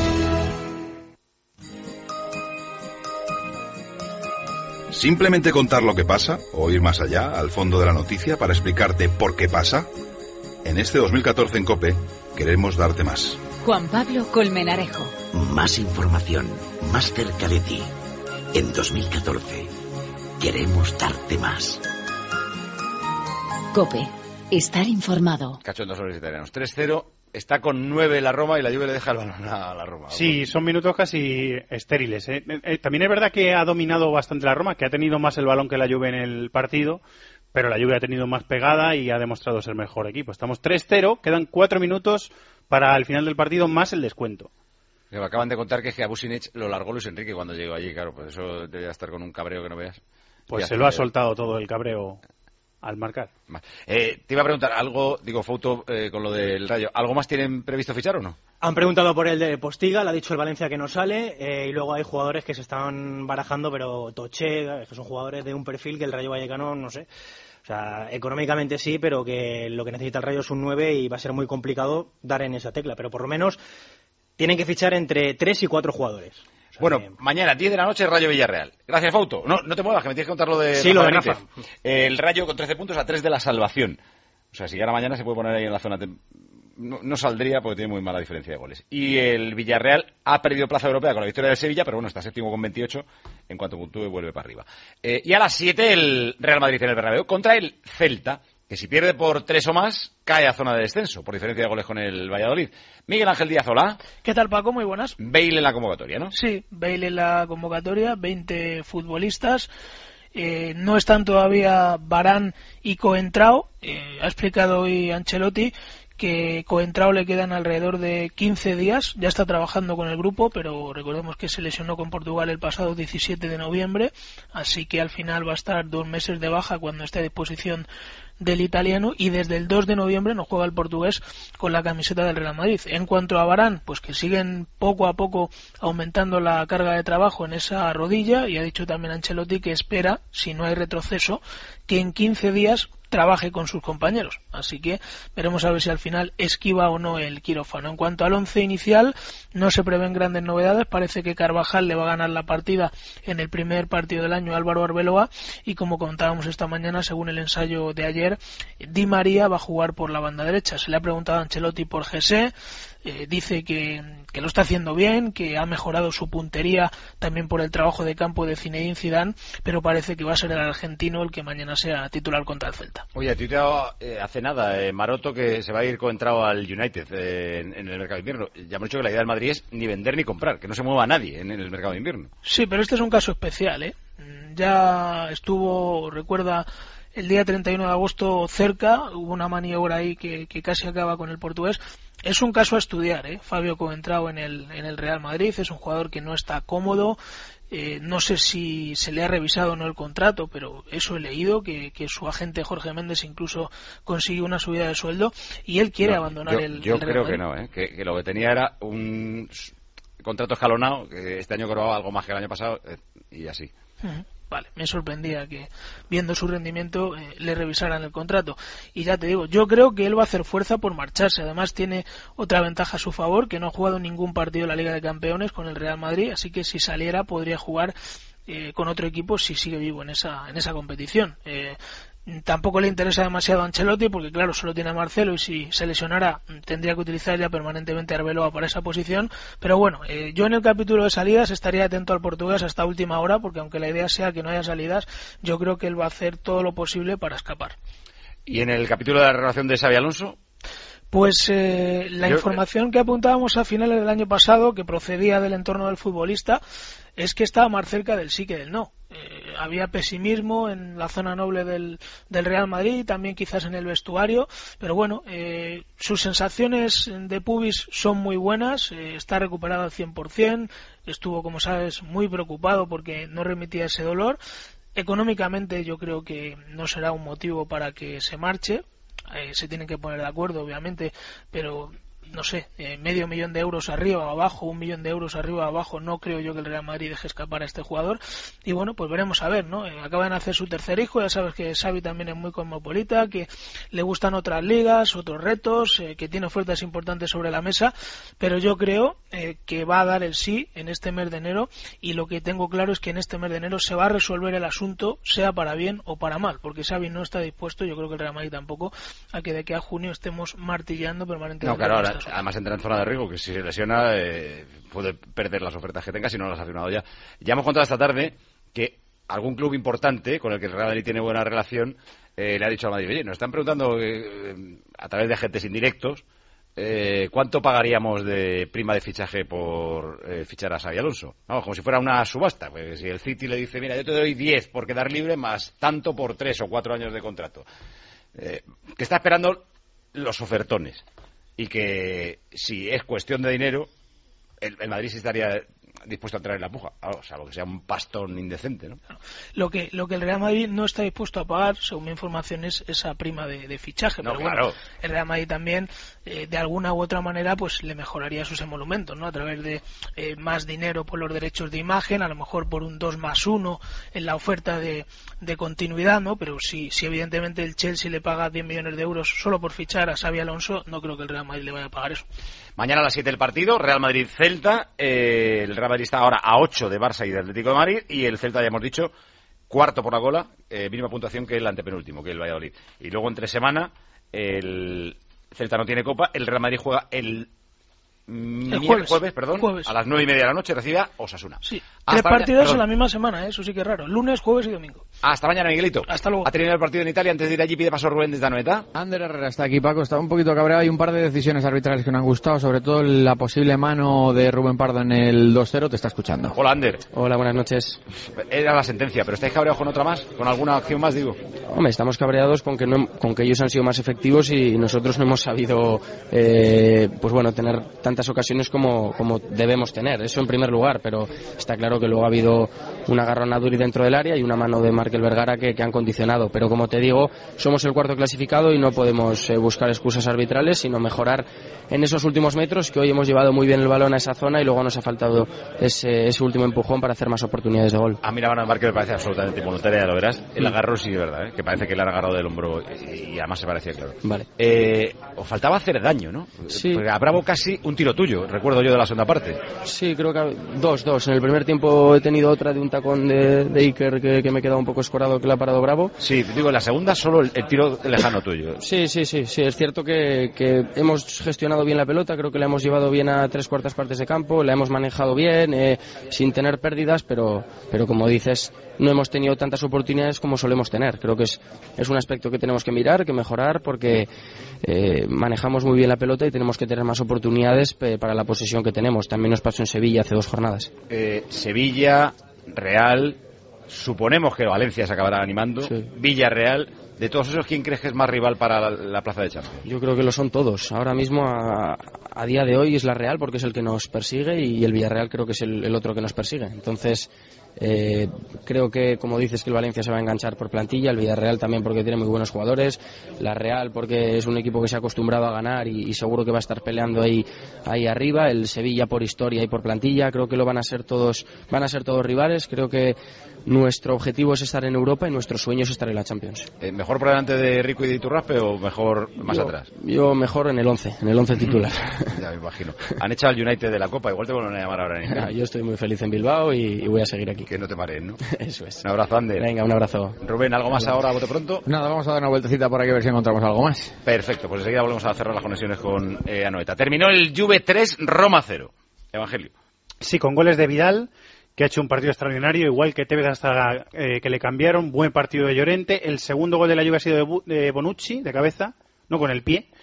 ¿Simplemente contar lo que pasa o ir más allá, al fondo de la noticia, para explicarte por qué pasa? En este 2014 en COPE queremos darte más. Juan Pablo Colmenarejo. Más información, más cerca de ti. En 2014 queremos darte más. COPE. Estar informado. Cachondos sobre los italianos. 3-0. Está con 9 la Roma y la Juve le deja el balón a la Roma. Sí, son minutos casi estériles. También es verdad que ha dominado bastante la Roma, que ha tenido más el balón que la Juve en el partido, pero la Juve ha tenido más pegada y ha demostrado ser mejor equipo. Estamos 3-0, quedan 4 minutos para el final del partido más el descuento. Me acaban de contar que es que a Bucinich lo largó Luis Enrique cuando llegó allí, claro, pues eso debía estar con un cabreo que no veas. Pues se lo ha soltado todo el cabreo al marcar. Te iba a preguntar algo, Fouto, con lo del Rayo, ¿algo más tienen previsto fichar o no? Han preguntado por el de Postiga, le ha dicho el Valencia que no sale, y luego hay jugadores que se están barajando, pero Toché, que son jugadores de un perfil que el Rayo Vallecano, no sé. O sea, económicamente sí, pero que lo que necesita el Rayo es un 9 y va a ser muy complicado dar en esa tecla, pero por lo menos tienen que fichar entre 3 y 4 jugadores. O sea, bueno, mañana 10 de la noche Rayo Villarreal. Gracias, Fouto. No te muevas, que me tienes que contar lo de sí, lo de Rafa. El Rayo con 13 puntos a 3 de la salvación. O sea, si ahora mañana se puede poner ahí en la zona... No saldría porque tiene muy mala diferencia de goles. Y el Villarreal ha perdido plaza europea con la victoria de Sevilla, pero bueno, está séptimo con 28. En cuanto puntúe, vuelve para arriba. Y a las 7 el Real Madrid en el Bernabéu contra el Celta, que si pierde por 3 o más, cae a zona de descenso, por diferencia de goles con el Valladolid. Miguel Ángel Díaz, hola. ¿Qué tal, Paco? Muy buenas. Bale en la convocatoria, ¿no? Sí, Bale en la convocatoria, 20 futbolistas. No están todavía Varane y Coentrao. Ha explicado hoy Ancelotti que Coentrao le quedan alrededor de 15 días, ya está trabajando con el grupo, pero recordemos que se lesionó con Portugal el pasado 17 de noviembre, así que al final va a estar 2 meses de baja cuando esté a disposición del italiano, y desde el 2 de noviembre no juega el portugués con la camiseta del Real Madrid. En cuanto a Varane, pues que siguen poco a poco aumentando la carga de trabajo en esa rodilla, y ha dicho también Ancelotti que espera, si no hay retroceso, que en 15 días trabaje con sus compañeros, así que veremos a ver si al final esquiva o no el quirófano. En cuanto al 11 inicial, no se prevén grandes novedades, parece que Carvajal le va a ganar la partida en el primer partido del año a Álvaro Arbeloa, y como contábamos esta mañana, según el ensayo de ayer, Di María va a jugar por la banda derecha. Se le ha preguntado a Ancelotti por José, dice que lo está haciendo bien, que ha mejorado su puntería también por el trabajo de campo de Zinedine Zidane, pero parece que va a ser el argentino el que mañana sea titular contra el Celta. Oye, ha tuiteado hace nada Maroto que se va a ir Coentrao al United en el mercado de invierno. Ya hemos dicho que la idea del Madrid es ni vender ni comprar, que no se mueva nadie en el mercado de invierno. Sí, pero este es un caso especial, ¿eh? Ya estuvo, recuerda, el día 31 de agosto cerca, hubo una maniobra ahí que casi acaba con el portugués. Es un caso a estudiar, Fabio Coentrao en el Real Madrid, es un jugador que no está cómodo, no sé si se le ha revisado o no el contrato, pero eso he leído, que su agente Jorge Méndez incluso consiguió una subida de sueldo y él quiere abandonar el Real Madrid. Yo creo que no, que lo que tenía era un contrato escalonado, que este año cobraba algo más que el año pasado, y así. Vale, me sorprendía que viendo su rendimiento le revisaran el contrato. Y ya te digo, yo creo que él va a hacer fuerza por marcharse. Además tiene otra ventaja a su favor, que no ha jugado ningún partido en la Liga de Campeones con el Real Madrid, así que si saliera podría jugar con otro equipo si sigue vivo en esa competición. Tampoco le interesa demasiado a Ancelotti porque claro, solo tiene a Marcelo y si se lesionara tendría que utilizar ya permanentemente a Arbeloa para esa posición, pero bueno, yo en el capítulo de salidas estaría atento al portugués hasta última hora, porque aunque la idea sea que no haya salidas, yo creo que él va a hacer todo lo posible para escapar. ¿Y en el capítulo de la renovación de Xabi Alonso? Pues información que apuntábamos a finales del año pasado, que procedía del entorno del futbolista, es que estaba más cerca del sí que del no. Había pesimismo en la zona noble del Real Madrid, también quizás en el vestuario, pero bueno, sus sensaciones de pubis son muy buenas, está recuperado al 100%, estuvo, como sabes, muy preocupado porque no remitía ese dolor, Económicamente yo creo que no será un motivo para que se marche. Se tienen que poner de acuerdo, obviamente, pero no sé, medio millón de euros arriba o abajo, 1 millón de euros arriba o abajo, no creo yo que el Real Madrid deje escapar a este jugador. Y bueno, pues veremos a ver, ¿no? Acaban de hacer su tercer hijo, ya sabes que Xavi también es muy cosmopolita, que le gustan otras ligas, otros retos, que tiene ofertas importantes sobre la mesa, pero yo creo que va a dar el sí en este mes de enero, y lo que tengo claro es que en este mes de enero se va a resolver el asunto, sea para bien o para mal, porque Xavi no está dispuesto, yo creo que el Real Madrid tampoco, a que de aquí a junio estemos martillando permanentemente. No, claro, además entra en zona de riesgo, que si se lesiona puede perder las ofertas que tenga si no las ha firmado ya. Ya hemos contado esta tarde que algún club importante con el que el Real Madrid tiene buena relación le ha dicho al Madrid: oye, nos están preguntando a través de agentes indirectos ¿cuánto pagaríamos de prima de fichaje por fichar a Xabi Alonso? Vamos, como si fuera una subasta. Pues si el City le dice: mira, yo te doy 10 por quedar libre más tanto por 3 o 4 años de contrato, que está esperando los ofertones. Y que si es cuestión de dinero, el Madrid sí estaría dispuesto a entrar en la puja, o sea, lo que sea un pastón indecente, ¿no? Lo que el Real Madrid no está dispuesto a pagar, según mi información, es esa prima de fichaje. No, pero claro. Bueno, el Real Madrid también, de alguna u otra manera, pues le mejoraría sus emolumentos, ¿no? A través de más dinero por los derechos de imagen, a lo mejor por un 2+1 en la oferta de continuidad, ¿no? Pero si evidentemente el Chelsea le paga 10 millones de euros solo por fichar a Xabi Alonso, no creo que el Real Madrid le vaya a pagar eso. Mañana a las 7 el partido, Real Madrid-Celta. El Real Madrid está ahora a 8 de Barça y de Atlético de Madrid, y el Celta, ya hemos dicho, cuarto por la cola, mínima puntuación que el antepenúltimo, que el Valladolid. Y luego entre semana el Celta no tiene copa, el Real Madrid juega el jueves, a las 9:30 de la noche, recibe a Osasuna. Sí. 3 partidos en la misma semana, eso sí que es raro. Lunes, jueves y domingo. Hasta mañana, Miguelito. Hasta luego. ¿Ha terminado el partido en Italia? Antes de ir allí, pide paso Rubén desde Anoeta. Ander Herrera está aquí, Paco. Estaba un poquito cabreado. Hay un par de decisiones arbitrales que no han gustado, sobre todo la posible mano de Rubén Pardo en el 2-0. Te está escuchando. Hola, Ander. Hola, buenas noches. Era la sentencia, pero ¿estáis cabreados con otra más? ¿Con alguna acción más, digo? Hombre, estamos cabreados con que ellos han sido más efectivos y nosotros no hemos sabido pues bueno, tener tantas ocasiones como debemos tener. Eso en primer lugar, pero está claro que luego ha habido una agarrón a Duri dentro del área y una mano de Markel Vergara que han condicionado. Pero como te digo, somos el cuarto clasificado y no podemos buscar excusas arbitrales, sino mejorar en esos últimos metros, que hoy hemos llevado muy bien el balón a esa zona y luego nos ha faltado ese último empujón para hacer más oportunidades de gol. A mí la mano de Markel me parece absolutamente involuntaria, ya lo verás. El agarro sí, de verdad, que parece que le han agarrado del hombro y además se parecía, claro. Vale. Os faltaba hacer daño, ¿no? Sí. Porque a Bravo casi un tiro tuyo, recuerdo yo, de la segunda parte. Sí, creo que dos. En el primer tiempo he tenido otra de un tacón de Iker que me he quedado un poco escorado, que le ha parado Bravo. Sí, digo, en la segunda solo el tiro lejano tuyo. Sí, es cierto que hemos gestionado bien la pelota, creo que la hemos llevado bien a 3/4 partes de campo, la hemos manejado bien, sin tener pérdidas, pero como dices, no hemos tenido tantas oportunidades como solemos tener. Creo que es un aspecto que tenemos que mirar, que mejorar, porque manejamos muy bien la pelota y tenemos que tener más oportunidades para la posesión que tenemos. También nos pasó en Sevilla hace 2 jornadas. Sevilla, Real, suponemos que Valencia se acabará animando, sí. Villarreal. De todos esos, ¿quién crees que es más rival para la plaza de Champions? Yo creo que lo son todos. Ahora mismo, a día de hoy, es la Real porque es el que nos persigue, y el Villarreal creo que es el otro que nos persigue. Entonces, creo que, como dices, que el Valencia se va a enganchar por plantilla, el Villarreal también porque tiene muy buenos jugadores, la Real porque es un equipo que se ha acostumbrado a ganar y seguro que va a estar peleando ahí arriba, el Sevilla por historia y por plantilla. Creo que van a ser todos rivales. Creo que nuestro objetivo es estar en Europa y nuestro sueño es estar en la Champions. ¿Mejor por delante de Rico y de Iturraspe o mejor más atrás? Yo mejor en el 11 titular. Ya me imagino. Han echado al United de la Copa, igual te vuelven a llamar ahora en Inglaterra. Yo estoy muy feliz en Bilbao y voy a seguir aquí. Que no te marees, ¿no? Eso es. Un abrazo, Ander. Venga, un abrazo. Rubén, ¿algo más ahora, a bote pronto? Nada, vamos a dar una vueltecita por aquí a ver si encontramos algo más. Perfecto, pues enseguida volvemos a cerrar las conexiones con Anoeta. Terminó el Juve 3, Roma 0. Evangelio. Sí, con goles de Vidal, que ha hecho un partido extraordinario, igual que Tevez hasta que le cambiaron. Buen partido de Llorente. El segundo gol de la Juve ha sido de Bonucci, de cabeza, no con el pie,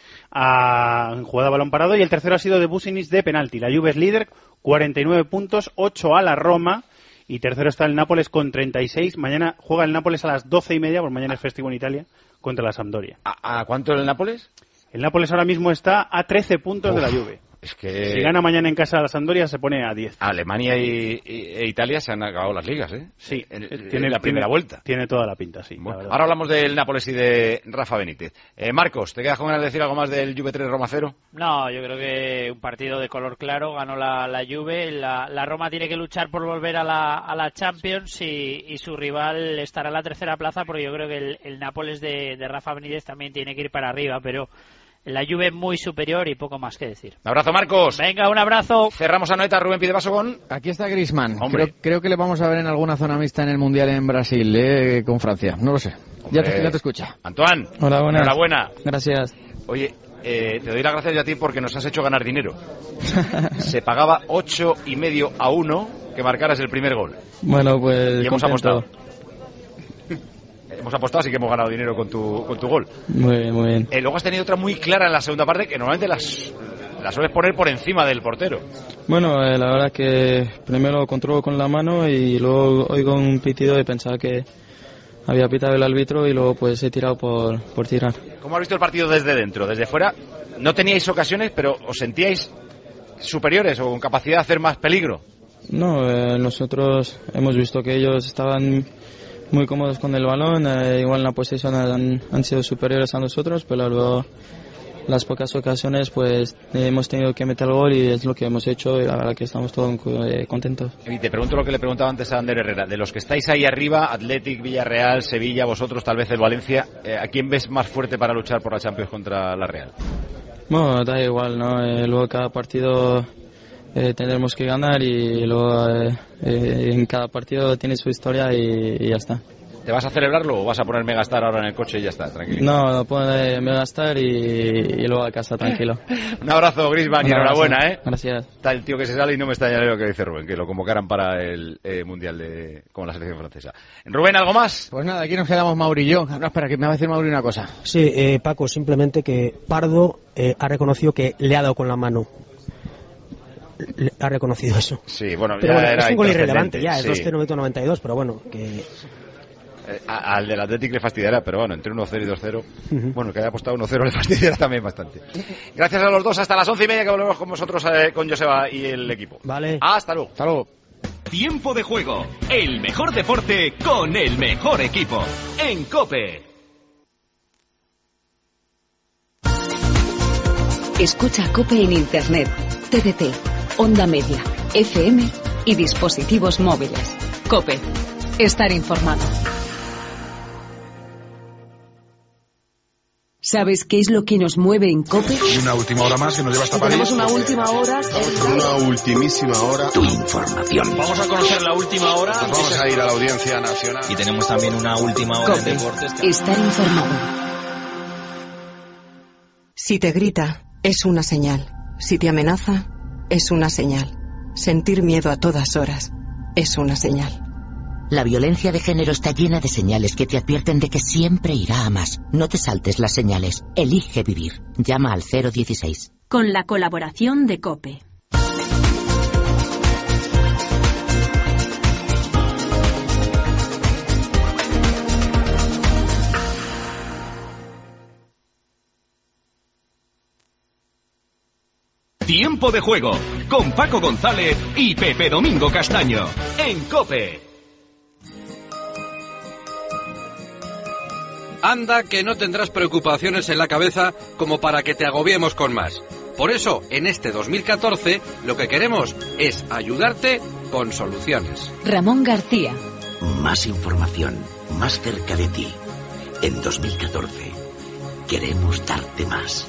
en jugada a balón parado. Y el tercero ha sido de Businich, de penalti. La Juve es líder, 49 puntos, 8 a la Roma. Y tercero está el Nápoles con 36. Mañana juega el Nápoles a las 12:30, porque mañana es festivo en Italia, contra la Sampdoria. ¿A cuánto el Nápoles? El Nápoles ahora mismo está a 13 puntos de la Juve. Es que... Si gana mañana en casa a la Sampdoria se pone a 10. Alemania e Italia se han acabado las ligas, ¿eh? Sí. Tiene la primera vuelta. Tiene toda la pinta, sí. Bueno, ahora hablamos del Nápoles y de Rafa Benítez. Marcos, ¿te quedas con ganas de decir algo más del Juve 3 Roma 0? No, yo creo que un partido de color claro, ganó la Juve. La Roma tiene que luchar por volver a la Champions y su rival estará en la tercera plaza, porque yo creo que el Nápoles de Rafa Benítez también tiene que ir para arriba, pero la Juve es muy superior y poco más que decir. Un abrazo, Marcos. Venga, un abrazo. Cerramos a Noeta. Rubén pide paso con... Aquí está Griezmann. Creo que le vamos a ver en alguna zona mixta en el Mundial en Brasil, con Francia. No lo sé. Ya te escucha. Antoine. Hola, buenas. Enhorabuena. Gracias. Oye, te doy las gracias a ti porque nos has hecho ganar dinero. Se pagaba 8,5 a 1 que marcaras el primer gol. Bueno, pues... Y hemos apostado. Hemos apostado, así que hemos ganado dinero con tu gol. Muy bien, muy bien. Luego has tenido otra muy clara en la segunda parte, que normalmente las sueles poner por encima del portero. Bueno, la verdad es que primero controlo con la mano y luego oigo un pitido y pensaba que había pitado el árbitro y luego pues he tirado por tirar. ¿Cómo has visto el partido desde dentro? Desde fuera no teníais ocasiones, pero ¿os sentíais superiores o con capacidad de hacer más peligro? No, nosotros hemos visto que ellos estaban muy cómodos con el balón, igual en la posesión han sido superiores a nosotros, pero luego las pocas ocasiones pues hemos tenido que meter el gol y es lo que hemos hecho y la verdad que estamos todos contentos. Y te pregunto lo que le preguntaba antes a Ander Herrera, de los que estáis ahí arriba, Athletic, Villarreal, Sevilla, vosotros, tal vez el Valencia, ¿a quién ves más fuerte para luchar por la Champions contra la Real? Bueno, da igual, ¿no? Luego cada partido tendremos que ganar y luego en cada partido tiene su historia y ya está. ¿Te vas a celebrarlo o vas a poner Megastar ahora en el coche y ya está, tranquilo? No, pone Megastar y luego a casa, tranquilo. Un abrazo, Griezmann, y enhorabuena, ¿eh? Gracias. Está el tío que se sale y no me extraña lo que dice Rubén, que lo convocaran para el Mundial con la selección francesa. Rubén, ¿algo más? Pues nada, aquí nos quedamos Mauri y yo. No, espera, que me va a decir Mauri una cosa. Sí, Paco, simplemente que Pardo ha reconocido que le ha dado con la mano. Ha reconocido eso. Sí, bueno, pero ya bueno, era es un gol irrelevante, ya, sí. Es 2-0 minuto 92, pero bueno, que... Al del Athletic le fastidiará, pero bueno, entre 1-0 y 2-0, bueno, que haya apostado 1-0 le fastidiará también bastante. Gracias a los dos, hasta las 11:30 que volvemos con vosotros, con Joseba y el equipo. Vale. Hasta luego. Hasta luego. Tiempo de juego, el mejor deporte con el mejor equipo, en COPE. Escucha COPE en Internet, TDT, Onda Media, FM y dispositivos móviles. COPE. Estar informado. ¿Sabes qué es lo que nos mueve en COPE? Y una última hora más que nos lleva hasta París. Tenemos una última hora. Una ultimísima hora. Tu información. Vamos a conocer la última hora. Nos vamos a ir a la Audiencia Nacional. Y tenemos también una última hora COPE. en deportes. Estar informado. Si te grita, es una señal. Si te amenaza, es una señal. Sentir miedo a todas horas es una señal. La violencia de género está llena de señales que te advierten de que siempre irá a más. No te saltes las señales. Elige vivir. Llama al 016. Con la colaboración de COPE. Tiempo de juego, con Paco González y Pepe Domingo Castaño, en COPE. Anda que no tendrás preocupaciones en la cabeza como para que te agobiemos con más. Por eso, en este 2014, lo que queremos es ayudarte con soluciones. Ramón García. Más información, más cerca de ti. En 2014, queremos darte más.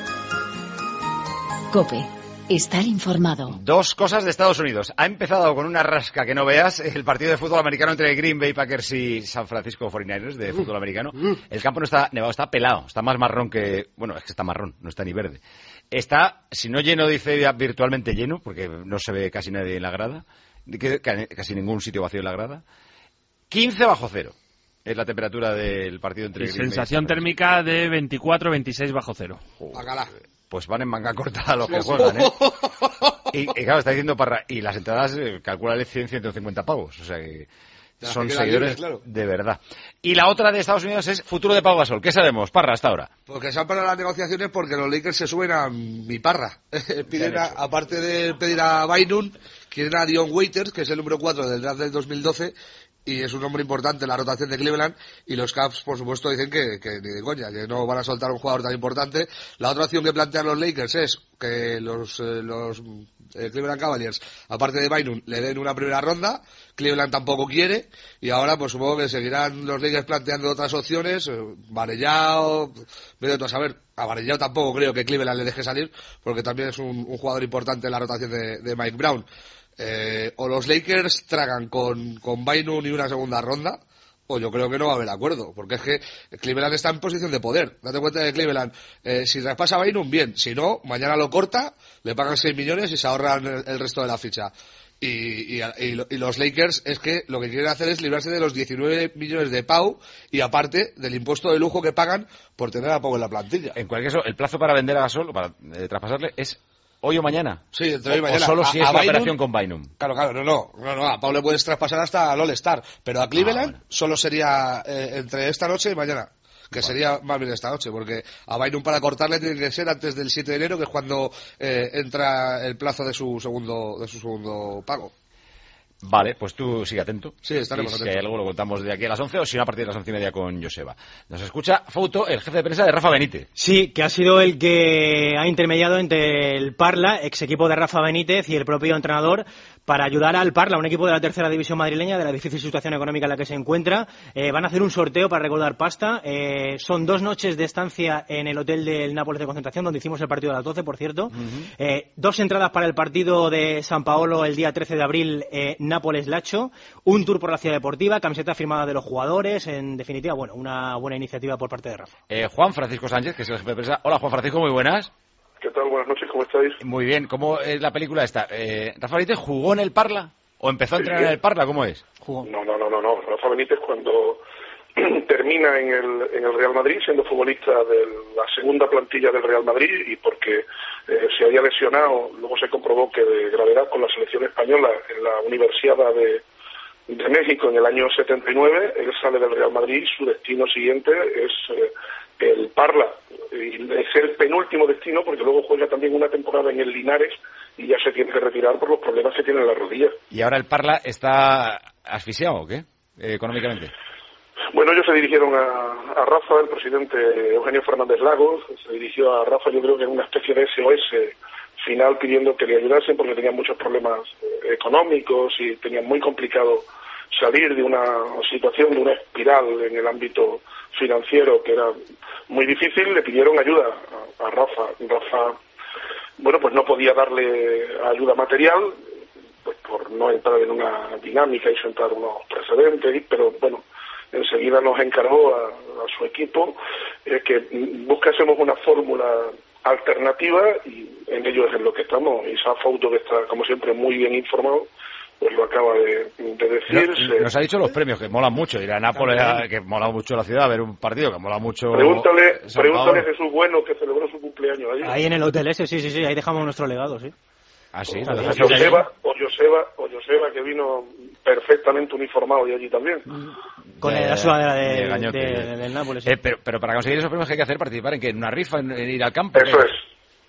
COPE. Estar informado. Dos cosas de Estados Unidos. Ha empezado con una rasca que no veas el partido de fútbol americano entre Green Bay Packers y San Francisco 49ers de fútbol americano. El campo no está nevado, está pelado, está más marrón que... Bueno, es que está marrón, no está ni verde. Está, si no lleno, dice ya virtualmente lleno, porque no se ve casi nadie en la grada, casi ningún sitio vacío en la grada. 15 bajo cero es la temperatura del partido entre Green Bay. Sensación térmica de 24-26 bajo cero. Pues van en manga corta los que juegan, ¿eh? Y claro, está diciendo Parra, y las entradas, calcúlale 100-150 pavos, o sea que Son seguidores de verdad. Y la otra de Estados Unidos es futuro de Pau Gasol. ¿Qué sabemos, Parra, hasta ahora? Porque se han parado las negociaciones porque los Lakers se suben a mi Parra. Piden aparte de pedir a Bynum, quieren a Dion Waiters, que es el número 4 del draft del 2012, y es un hombre importante en la rotación de Cleveland, y los Cavs, por supuesto, dicen que ni de coña, que no van a soltar un jugador tan importante. La otra opción que plantean los Lakers es que los Cleveland Cavaliers, aparte de Bynum, le den una primera ronda. Cleveland tampoco quiere, y ahora pues supongo que seguirán los Lakers planteando otras opciones. Varellao, medio a saber, a Varellao tampoco creo que Cleveland le deje salir, porque también es un jugador importante en la rotación de Mike Brown. O los Lakers tragan con Bynum y una segunda ronda, o yo creo que no va a haber acuerdo, porque es que Cleveland está en posición de poder. Date cuenta de Cleveland, si traspasa a Bynum, bien, si no, mañana lo corta, le pagan 6 millones y se ahorran el resto de la ficha. Y los Lakers es que lo que quieren hacer es librarse de los 19 millones de Pau y aparte del impuesto de lujo que pagan por tener a Pau en la plantilla. En cualquier caso, el plazo para vender a Gasol, para traspasarle, es ¿hoy o mañana? Sí, entre hoy y mañana. O solo si es la operación con Bynum. Claro, no. A Pau le puedes traspasar hasta al All-Star, pero a Cleveland solo sería entre esta noche y mañana. Que sería más bien esta noche, porque a Bynum para cortarle tiene que ser antes del 7 de enero, que es cuando entra el plazo de su segundo pago. Vale, pues tú sigue atento. Sí, estaremos atentos. Si hay algo lo contamos de aquí a las 11, o si no a partir de las 11:30 con Joseba. Nos escucha Fouto, el jefe de prensa de Rafa Benítez. Sí, que ha sido el que ha intermediado entre el Parla, ex equipo de Rafa Benítez, y el propio entrenador, para ayudar al Parla, un equipo de la tercera división madrileña, de la difícil situación económica en la que se encuentra. Van a hacer un sorteo para recaudar pasta. Son 2 noches de estancia en el hotel del Nápoles de concentración, donde hicimos el partido a las 12, por cierto. 2 entradas para el partido de San Paolo el día 13 de abril, Nápoles-Lacho. Un tour por la ciudad deportiva, camiseta firmada de los jugadores. En definitiva, bueno, una buena iniciativa por parte de Rafa. Juan Francisco Sánchez, que es el jefe de prensa. Hola, Juan Francisco, muy buenas. ¿Qué tal? Buenas noches, ¿cómo estáis? Muy bien, ¿cómo es la película esta? ¿Rafa Benítez jugó en el Parla? ¿O empezó a entrenar en el Parla? ¿Cómo es? No. Rafa Benítez, cuando termina en el Real Madrid, siendo futbolista de la segunda plantilla del Real Madrid, y porque se había lesionado, luego se comprobó que de gravedad, con la selección española en la Universiada de México en el año 79, él sale del Real Madrid, su destino siguiente es el Parla, y es el penúltimo destino, porque luego juega también una temporada en el Linares y ya se tiene que retirar por los problemas que tiene en la rodilla. ¿Y ahora el Parla está asfixiado o qué, económicamente? Bueno, ellos se dirigieron a Rafa, el presidente Eugenio Fernández Lagos, se dirigió a Rafa, yo creo que en una especie de SOS final, pidiendo que le ayudasen porque tenían muchos problemas económicos y tenían muy complicado salir de una situación, de una espiral en el ámbito financiero que era muy difícil. Le pidieron ayuda a Rafa. Rafa, bueno, pues no podía darle ayuda material, pues por no entrar en una dinámica y sentar unos precedentes, pero bueno, enseguida nos encargó a su equipo que buscásemos una fórmula alternativa, y en ello es en lo que estamos. Isaac Fouto, que está como siempre muy bien informado, pues lo acaba de decir. Nos ha dicho los premios, que molan mucho, ir a Nápoles, que mola mucho la ciudad, ver un partido, que mola mucho. Pregúntale a Jesús Bueno, que celebró su cumpleaños allí. Ahí en el hotel ese, sí, ahí dejamos nuestro legado, sí. Ah, sí. O Joseba, que vino perfectamente uniformado y allí también. Con la sudadera del Nápoles. Sí. Pero para conseguir esos premios, ¿qué hay que hacer? ¿Participar en qué? ¿En una rifa? ¿En ir al campo? Eso es.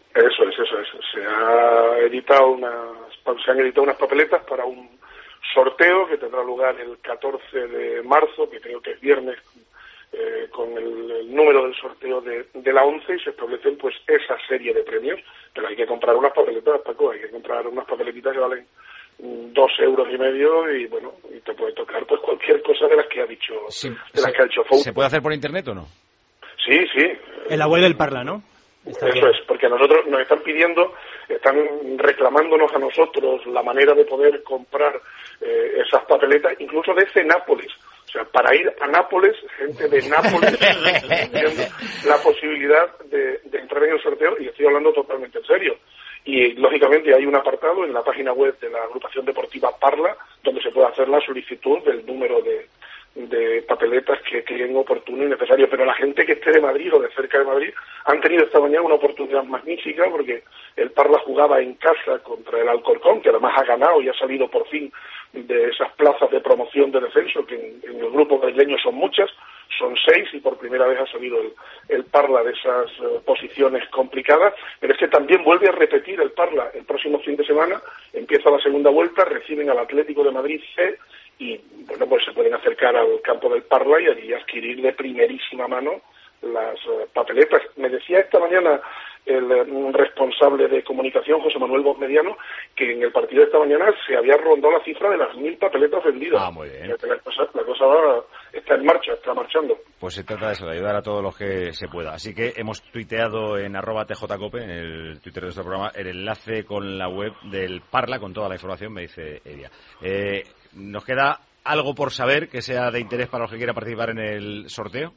Se han editado unas papeletas para un sorteo que tendrá lugar el 14 de marzo, que creo que es viernes, con el número del sorteo de la 11, y se establecen pues esa serie de premios. Pero hay que comprar unas papeletas, Paco, hay que comprar unas papeletitas que valen 2,5 euros, y bueno, y te puede tocar pues cualquier cosa de las que ha dicho, las que ha hecho Fouto. ¿Se puede hacer por internet o no? Sí. En la web del Parla, ¿no? Eso es, porque a nosotros nos están pidiendo, están reclamándonos a nosotros la manera de poder comprar esas papeletas, incluso desde Nápoles. O sea, para ir a Nápoles, gente de Nápoles tiene la posibilidad de entrar en el sorteo, y estoy hablando totalmente en serio. Y lógicamente hay un apartado en la página web de la agrupación deportiva Parla donde se puede hacer la solicitud del número de papeletas que creen oportuno y necesario. Pero la gente que esté de Madrid o de cerca de Madrid han tenido esta mañana una oportunidad magnífica, porque el Parla jugaba en casa contra el Alcorcón, que además ha ganado y ha salido por fin de esas plazas de promoción de descenso, que en el grupo madrileño son muchas, son 6, y por primera vez ha salido el Parla de esas posiciones complicadas. Pero es que también vuelve a repetir el Parla el próximo fin de semana, empieza la segunda vuelta, reciben al Atlético de Madrid C, y bueno, pues se pueden acercar al campo del Parla y allí adquirir de primerísima mano las papeletas. Me decía esta mañana el responsable de comunicación, José Manuel Bosmediano, que en el partido de esta mañana se había rondado la cifra de las 1000 papeletas vendidas. Ah, muy bien. La cosa ahora está en marcha, está marchando. Pues se trata de eso, de ayudar a todos los que se pueda. Así que hemos tuiteado en @tjcope, en el Twitter de nuestro programa, el enlace con la web del Parla, con toda la información, me dice Edia. ¿Nos queda algo por saber que sea de interés para los que quieran participar en el sorteo?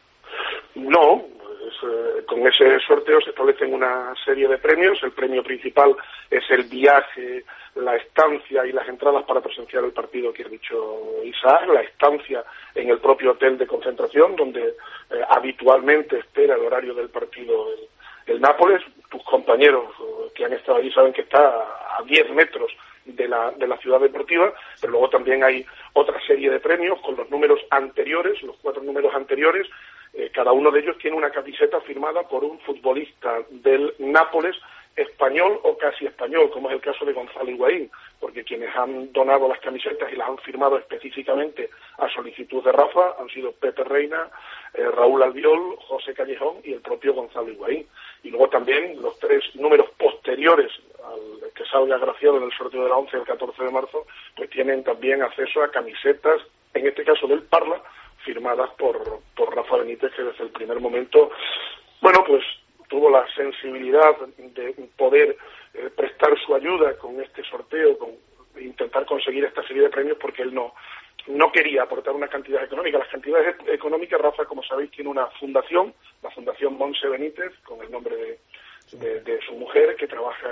No, con ese sorteo se establecen una serie de premios. El premio principal es el viaje, la estancia y las entradas para presenciar el partido que ha dicho Isaac, la estancia en el propio hotel de concentración, donde habitualmente espera el horario del partido el Nápoles. Tus compañeros que han estado allí saben que está a 10 metros de la ciudad deportiva, pero luego también hay otra serie de premios con los números anteriores, los 4 números anteriores. Cada uno de ellos tiene una camiseta firmada por un futbolista del Nápoles, español o casi español, como es el caso de Gonzalo Higuaín, porque quienes han donado las camisetas y las han firmado específicamente a solicitud de Rafa han sido Pepe Reina, Raúl Albiol, José Callejón y el propio Gonzalo Higuaín. Y luego también los 3 números posteriores al que salga agraciado en el sorteo de la 11 el 14 de marzo, pues tienen también acceso a camisetas, en este caso del Parla, firmadas por Rafa Benítez, que desde el primer momento, bueno, pues tuvo la sensibilidad de poder prestar su ayuda con este sorteo, con intentar conseguir esta serie de premios, porque él no quería aportar una cantidad económica. Las cantidades económicas, Rafa, como sabéis, tiene una fundación, la Fundación Montse Benítez, con el nombre de su mujer, que trabaja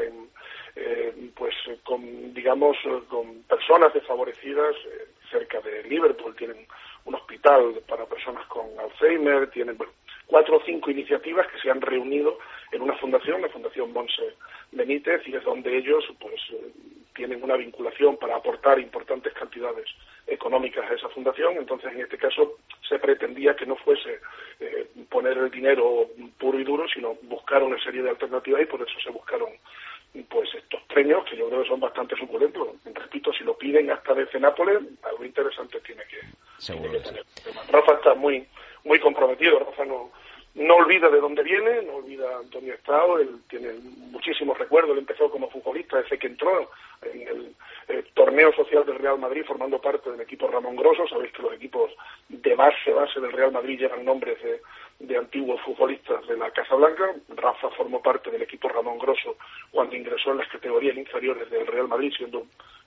con personas desfavorecidas cerca de Liverpool. Tienen un hospital para personas con Alzheimer, tienen 4 o 5 iniciativas que se han reunido en una fundación, la Fundación Montse Benítez, y es donde ellos tienen una vinculación para aportar importantes cantidades económicas a esa fundación. Entonces, en este caso, se pretendía que no fuese poner el dinero puro y duro, sino buscar una serie de alternativas, y por eso se buscaron pues estos premios, que yo creo que son bastante suculentos. Repito, si lo piden hasta desde Nápoles, algo interesante tiene que tener. Rafa está muy muy comprometido. Rafa no olvida de dónde viene, no olvida dónde ha estado. Él tiene muchísimos recuerdos. Él empezó como futbolista desde que entró en el torneo social del Real Madrid, formando parte del equipo Ramón Grosso. Sabéis que los equipos de base del Real Madrid llevan nombres de antiguos futbolistas de la Casa Blanca. Rafa formó parte del equipo Ramón Grosso cuando ingresó en las categorías inferiores del Real Madrid, siendo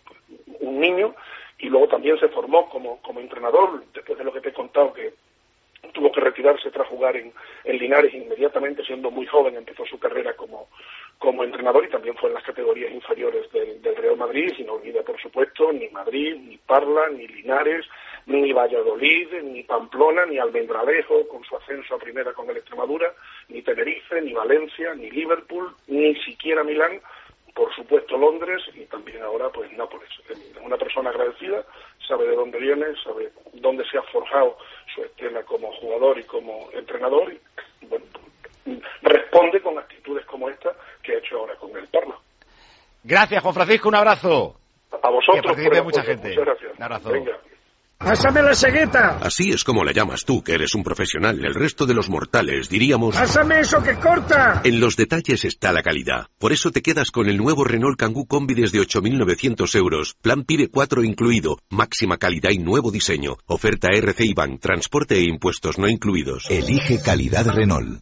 un niño, y luego también se formó como entrenador, después de lo que te he contado, que tuvo que retirarse tras jugar en Linares. Inmediatamente, siendo muy joven, empezó su carrera como entrenador, y también fue en las categorías inferiores del Real Madrid. Y no olvida, por supuesto, ni Madrid, ni Parla, ni Linares, ni Valladolid, ni Pamplona, ni Almendralejo, con su ascenso a primera con el Extremadura, ni Tenerife, ni Valencia, ni Liverpool, ni siquiera Milán, por supuesto Londres, y también ahora pues Nápoles. Es una persona agradecida, sabe de dónde viene, sabe dónde se ha forjado su estela como jugador y como entrenador, y bueno, responde con actitudes como esta que ha hecho ahora con el Parla. Gracias, Juan Francisco, un abrazo. A vosotros. Que participe mucha gente. Muchas gracias. Un abrazo. Venga. ¡Pásame la cegueta! Así es como la llamas tú, que eres un profesional. El resto de los mortales diríamos... ¡Pásame eso que corta! En los detalles está la calidad. Por eso te quedas con el nuevo Renault Kangoo Combi desde 8.900 euros. Plan PIB 4 incluido. Máxima calidad y nuevo diseño. Oferta RC IBAN. Transporte e impuestos no incluidos. Elige calidad Renault.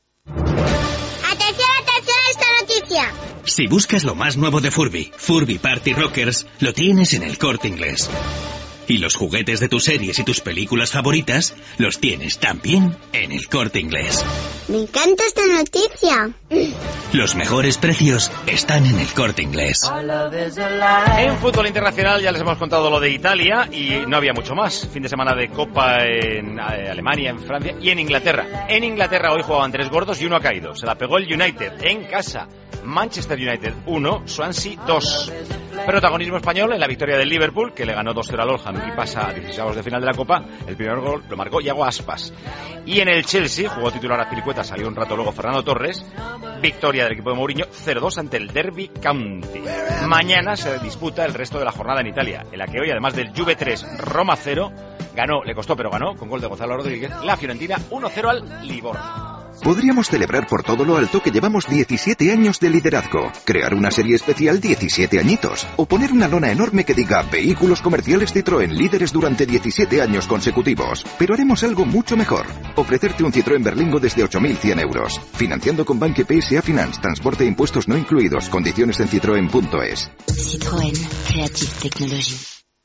¡Atención, atención a esta noticia! Si buscas lo más nuevo de Furby Party Rockers, lo tienes en El Corte Inglés. Y los juguetes de tus series y tus películas favoritas los tienes también en El Corte Inglés. Me encanta esta noticia. Los mejores precios están en El Corte Inglés. En fútbol internacional ya les hemos contado lo de Italia y no había mucho más. Fin de semana de Copa en Alemania, en Francia y en Inglaterra. En Inglaterra hoy jugaban 3 gordos y uno ha caído. Se la pegó el United en casa. Manchester United 1, Swansea 2. Protagonismo español en la victoria del Liverpool, que le ganó 2-0 al Oldham y pasa a 16avos de final de la Copa. El primer gol lo marcó Iago Aspas. Y en el Chelsea, jugó titular a Pilicueta, salió un rato luego Fernando Torres. Victoria del equipo de Mourinho 0-2 ante el Derby County. Mañana se disputa el resto de la jornada en Italia, en la que hoy, además del Juve 3, Roma 0, ganó, le costó pero ganó, con gol de Gonzalo Rodríguez, la Fiorentina 1-0 al Livorno. Podríamos celebrar por todo lo alto que llevamos 17 años de liderazgo, crear una serie especial 17 añitos, o poner una lona enorme que diga Vehículos Comerciales Citroën líderes durante 17 años consecutivos. Pero haremos algo mucho mejor, ofrecerte un Citroën Berlingo desde 8.100 euros, financiando con Banque PSA Finance, transporte e impuestos no incluidos, condiciones en citroen.es. Citroën, Creative Technology.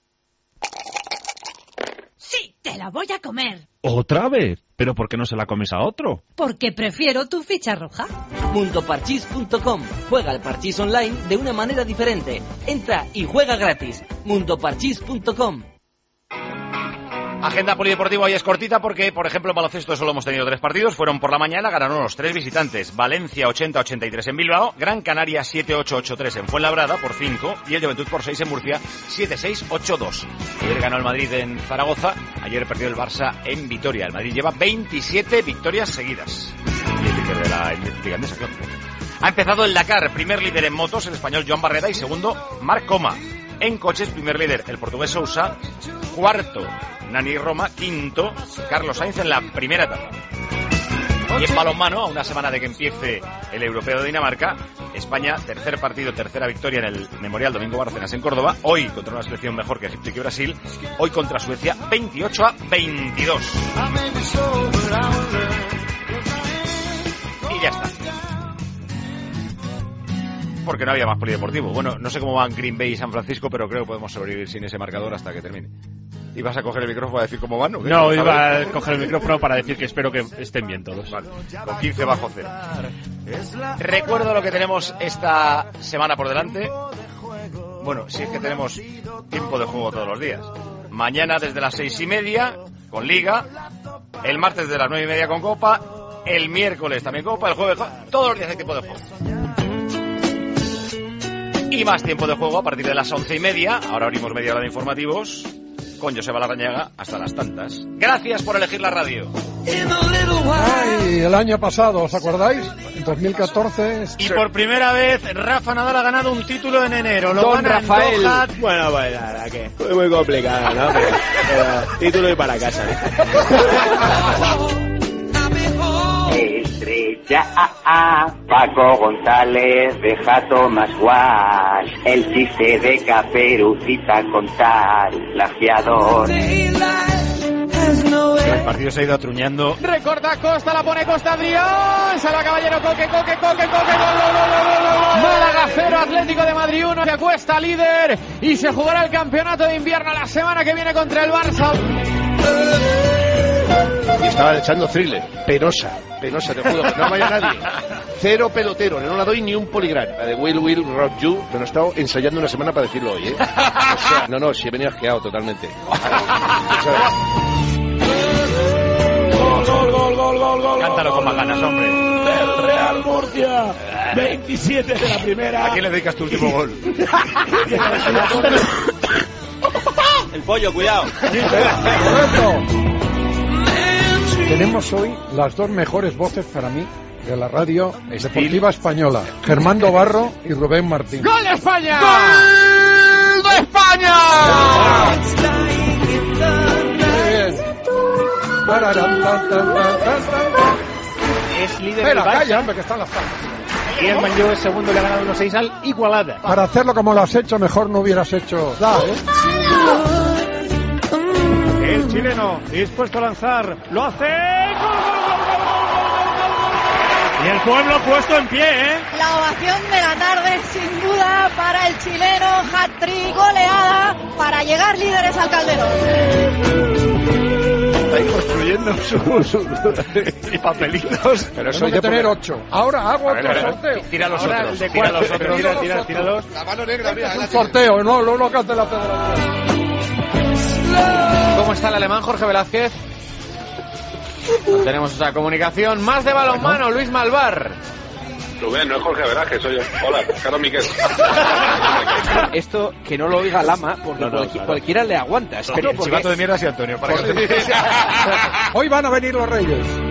¡Sí, te la voy a comer! ¿Otra vez? ¿Pero por qué no se la comes a otro? Porque prefiero tu ficha roja. Mundoparchís.com. Juega al parchís online de una manera diferente. Entra y juega gratis. Mundoparchís.com. Agenda polideportiva hoy es cortita porque, por ejemplo, en baloncesto solo hemos tenido 3 partidos. Fueron por la mañana, ganaron los 3 visitantes. Valencia 80-83 en Bilbao, Gran Canaria 7-8-8-3 en Fuenlabrada por 5 y el Juventud por 6 en Murcia 7-6-8-2. Ayer ganó el Madrid en Zaragoza, ayer perdió el Barça en Vitoria. El Madrid lleva 27 victorias seguidas. Y el líder de la Liga Endesa, claro. Ha empezado el Dakar, primer líder en motos el español Joan Barreda y segundo Marc Coma. En coches, primer líder el portugués Sousa, cuarto Nani Roma, quinto Carlos Sainz en la primera etapa. Y en balonmano, a una semana de que empiece el Europeo de Dinamarca, España, tercer partido, tercera victoria en el Memorial Domingo Bárcenas en Córdoba, hoy contra una selección mejor que Egipto y que Brasil, hoy contra Suecia 28-22. Y ya está. Porque no había más polideportivo. Bueno, no sé cómo van Green Bay y San Francisco, pero creo que podemos sobrevivir sin ese marcador hasta que termine. ¿Ibas a coger el micrófono para decir cómo van? ¿O qué? No, iba a coger el micrófono para decir que espero que estén bien todos. Vale, con 15 bajo cero. Recuerdo lo que tenemos esta semana por delante. Bueno, si es que tenemos tiempo de juego todos los días. Mañana desde las 6:30 con Liga. El martes desde las 9:30 con Copa. El miércoles también Copa. El jueves todos los días hay tiempo de juego. Y más tiempo de juego a partir de las 11:30. Ahora abrimos media hora de informativos con Joseba Larrañaga hasta las tantas. Gracias por elegir la radio. Ay, el año pasado, ¿os acordáis? En 2014. Y por primera vez Rafa Nadal ha ganado un título en enero. Lo Don gana Rafael. en Doha. Bueno, nada, que fue muy complicado, ¿no? Pero, título y para casa. Estrella Paco González, deja Tomás Walsh, el chiste de Caperucita contar, plagiador. El partido se ha ido atruñando. Recorta Costa, la pone Costa Adrián. Salva Caballero, Coque. Gol. Málaga 0, Atlético de Madrid 1. Se acuesta líder y se jugará el campeonato de invierno la semana que viene contra el Barça. Y estaban echando thriller. Penosa, te juro, que no vaya nadie. 0 pelotero, no la doy ni un poligrán. La de Will Rock You, me lo he estado ensayando una semana para decirlo hoy, ¿eh? O sea, no, si he venido asqueado totalmente. Gol. Cántalo con más ganas, hombre. Del Real Murcia. 27 de la primera. ¿A quién le dedicas tu último gol? El pollo, cuidado. Correcto. Tenemos hoy las dos mejores voces para mí de la radio deportiva española. Germán Dobarro y Rubén Martín. ¡Gol de España! ¡Gol de España! Muy bien. Es líder Espera, del Barça. calla, hombre, que están las palmas. Y el Man U es segundo, le ha ganado 1-6 al Igualada. Para hacerlo como lo has hecho, mejor no hubieras hecho. El chileno dispuesto a lanzar, lo hace. Y el pueblo puesto en pie, ¿eh? La ovación de la tarde, sin duda, para para el chileno, hat-trick, goleada para llegar líderes al Calderón. Estáis construyendo sus papelitos. Pero eso hay que tener 8. Ahora hago otro sorteo. Tira los otros. Tira los otros. Tíralos. La mano negra, mira. Es un sorteo, no lo local de la federación. ¿Cómo está el alemán, Jorge Velázquez? No tenemos esa comunicación. Más de balonmano, Luis Malvar. Rubén, no es Jorge Velázquez, soy yo. Hola, Carlos Miquel. Esto que no lo oiga Lama, porque cualquiera le aguanta. El chivato de mierda sí, Antonio. Para que Hoy van a venir los Reyes.